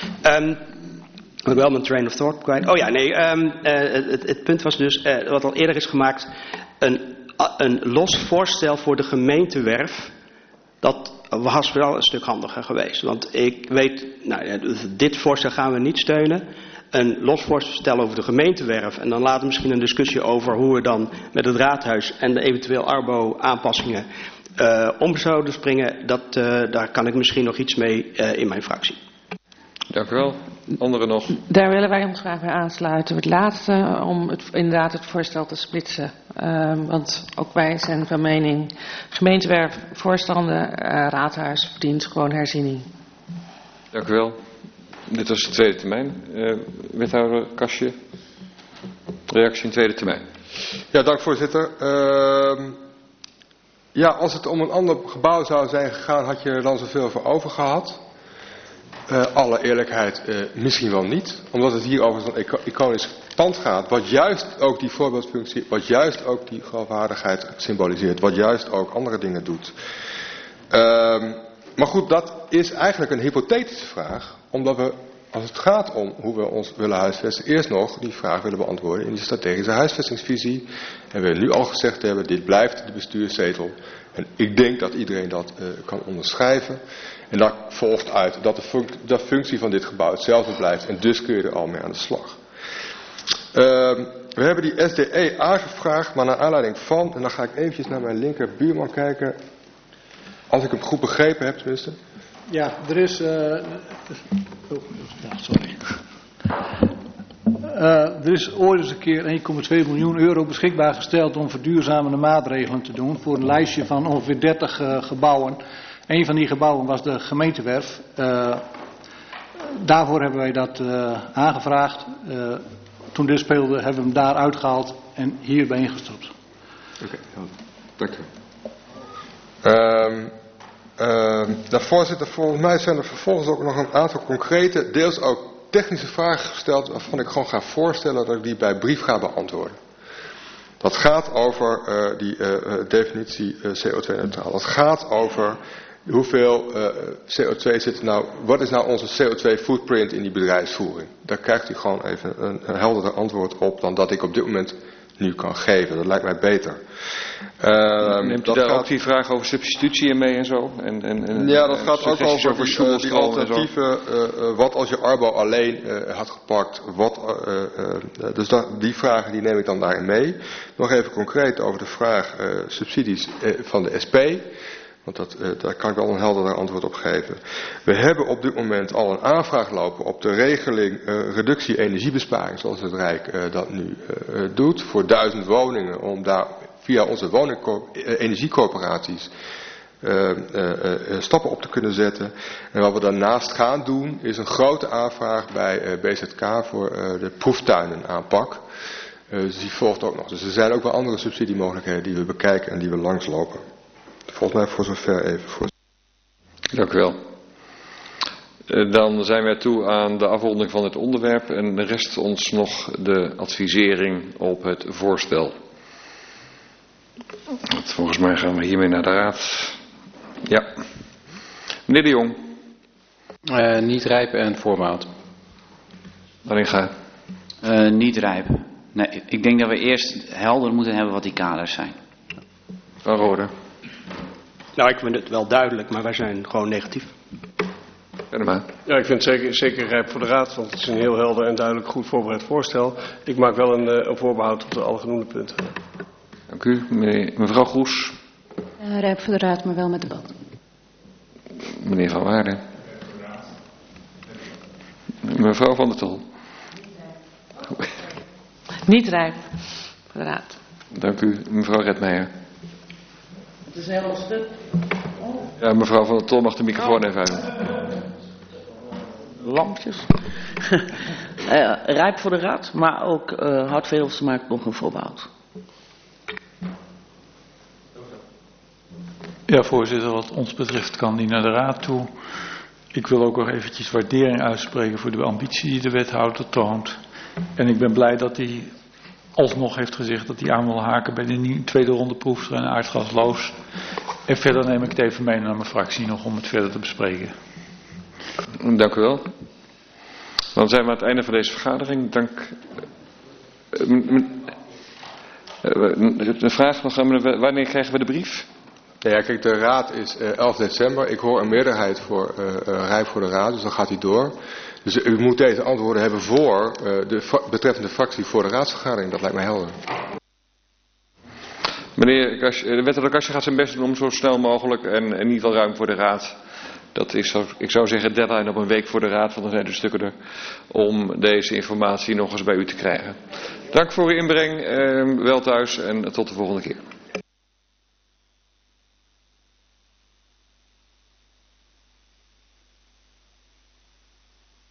Ik ben wel mijn train of thought kwijt. Oh ja, nee. Het punt was dus, wat al eerder is gemaakt, een los voorstel voor de gemeentewerf. Dat was wel een stuk handiger geweest. Want ik weet, dit voorstel gaan we niet steunen. Een los voorstel over de gemeentewerf en dan later misschien een discussie over hoe we dan met het raadhuis en de eventueel ARBO-aanpassingen om zouden springen. Daar kan ik misschien nog iets mee in mijn fractie. Dank u wel. Anderen nog? Daar willen wij ons graag bij aansluiten. Het laatste om inderdaad het voorstel te splitsen. Want ook wij zijn van mening gemeentewerf, voorstander, raadhuis verdient gewoon herziening. Dank u wel. Dit was de tweede termijn. Wethouder Kastje, reactie in tweede termijn. Ja, dank voorzitter. Als het om een ander gebouw zou zijn gegaan, had je er dan zoveel voor over gehad? Alle eerlijkheid, misschien wel niet. Omdat het hier over zo'n iconisch pand gaat, wat juist ook die voorbeeldfunctie, wat juist ook die geloofwaardigheid symboliseert, wat juist ook andere dingen doet. Maar goed, dat is eigenlijk een hypothetische vraag, omdat we, als het gaat om hoe we ons willen huisvesten, eerst nog die vraag willen beantwoorden in die strategische huisvestingsvisie. En we nu al gezegd hebben, dit blijft de bestuurszetel. En ik denk dat iedereen dat kan onderschrijven. En daar volgt uit dat de functie van dit gebouw hetzelfde blijft. En dus kun je er al mee aan de slag. We hebben die SDE aangevraagd, maar naar aanleiding van, en dan ga ik eventjes naar mijn linkerbuurman kijken, als ik hem goed begrepen heb tenminste. Ja, er is... sorry. Er is ooit eens een keer 1,2 miljoen euro beschikbaar gesteld om verduurzamende maatregelen te doen voor een lijstje van ongeveer 30 gebouwen. Een van die gebouwen was de gemeentewerf. Daarvoor hebben wij dat aangevraagd. Toen dit speelde hebben we hem daar uitgehaald en hierbij ingestopt. Oké, dank u. Voorzitter, volgens mij zijn er vervolgens ook nog een aantal concrete, deels ook technische vragen gesteld, waarvan ik gewoon ga voorstellen dat ik die bij brief ga beantwoorden. Dat gaat over die definitie CO2-neutraal. Dat gaat over hoeveel CO2 zit er nou, wat is nou onze CO2-footprint in die bedrijfsvoering. Daar krijgt u gewoon even een helderder antwoord op dan dat ik op dit moment nu kan geven. Dat lijkt mij beter. Neemt u daar ook die vraag over substitutie in mee en zo? Ja, dat gaat ook over die alternatieven. Wat als je Arbo alleen had gepakt? Dus die vragen die neem ik dan daarin mee. Nog even concreet over de vraag subsidies van de SP. Want daar kan ik wel een helderder antwoord op geven. We hebben op dit moment al een aanvraag lopen op de regeling reductie energiebesparing, zoals het Rijk dat nu doet, voor 1000 woningen, om daar via onze energiecoöperaties stappen op te kunnen zetten. En wat we daarnaast gaan doen, is een grote aanvraag bij BZK voor de proeftuinenaanpak. Dus die volgt ook nog. Dus er zijn ook wel andere subsidiemogelijkheden die we bekijken en die we langslopen. Volgens mij voor zover even voor. Dank u wel. Dan zijn wij toe aan de afronding van het onderwerp en de rest ons nog de advisering op het voorstel. Volgens mij gaan we hiermee naar de raad. Ja. Meneer De Jong. Niet rijp en voorbehoud. Waarin gaat? Niet rijp. Nee, ik denk dat we eerst helder moeten hebben wat die kaders zijn. Van Rode. Nou, ik vind het wel duidelijk, maar wij zijn gewoon negatief. Ja, ik vind het zeker rijp voor de raad, want het is een heel helder en duidelijk goed voorbereid voorstel. Ik maak wel een voorbehoud op de alle genoemde punten. Dank u. Mevrouw Goes. Rijp voor de raad, maar wel met debat. Meneer Van Waarden. Mevrouw Van der Tol. Niet rijp voor de raad. Dank u. Mevrouw Redmeijer. Het is helemaal stuk. Ja, mevrouw Van der Tol mag de microfoon even uit. Lampjes. Rijp voor de raad, maar ook Hartveelse maakt nog een voorbehoud. Ja, voorzitter, wat ons betreft kan die naar de raad toe. Ik wil ook nog eventjes waardering uitspreken voor de ambitie die de wethouder toont. En ik ben blij dat hij alsnog heeft gezegd dat hij aan wil haken bij de tweede ronde proeftuin aardgasloos. En verder neem ik het even mee naar mijn fractie nog om het verder te bespreken. Dank u wel. Dan zijn we aan het einde van deze vergadering. Dank. Een vraag nog. Wanneer krijgen we de brief? Ja, kijk, de raad is 11 december. Ik hoor een meerderheid voor rijp voor de raad, dus dan gaat hij door. Dus u moet deze antwoorden hebben voor de betreffende fractie voor de raadsvergadering. Dat lijkt mij helder. Meneer de wethouder Kastje gaat zijn best doen om zo snel mogelijk en niet wel ruim voor de raad. Dat is, ik zou zeggen, deadline op een week voor de raad, want dan zijn de stukken er, om deze informatie nog eens bij u te krijgen. Dank voor uw inbreng, wel thuis en tot de volgende keer.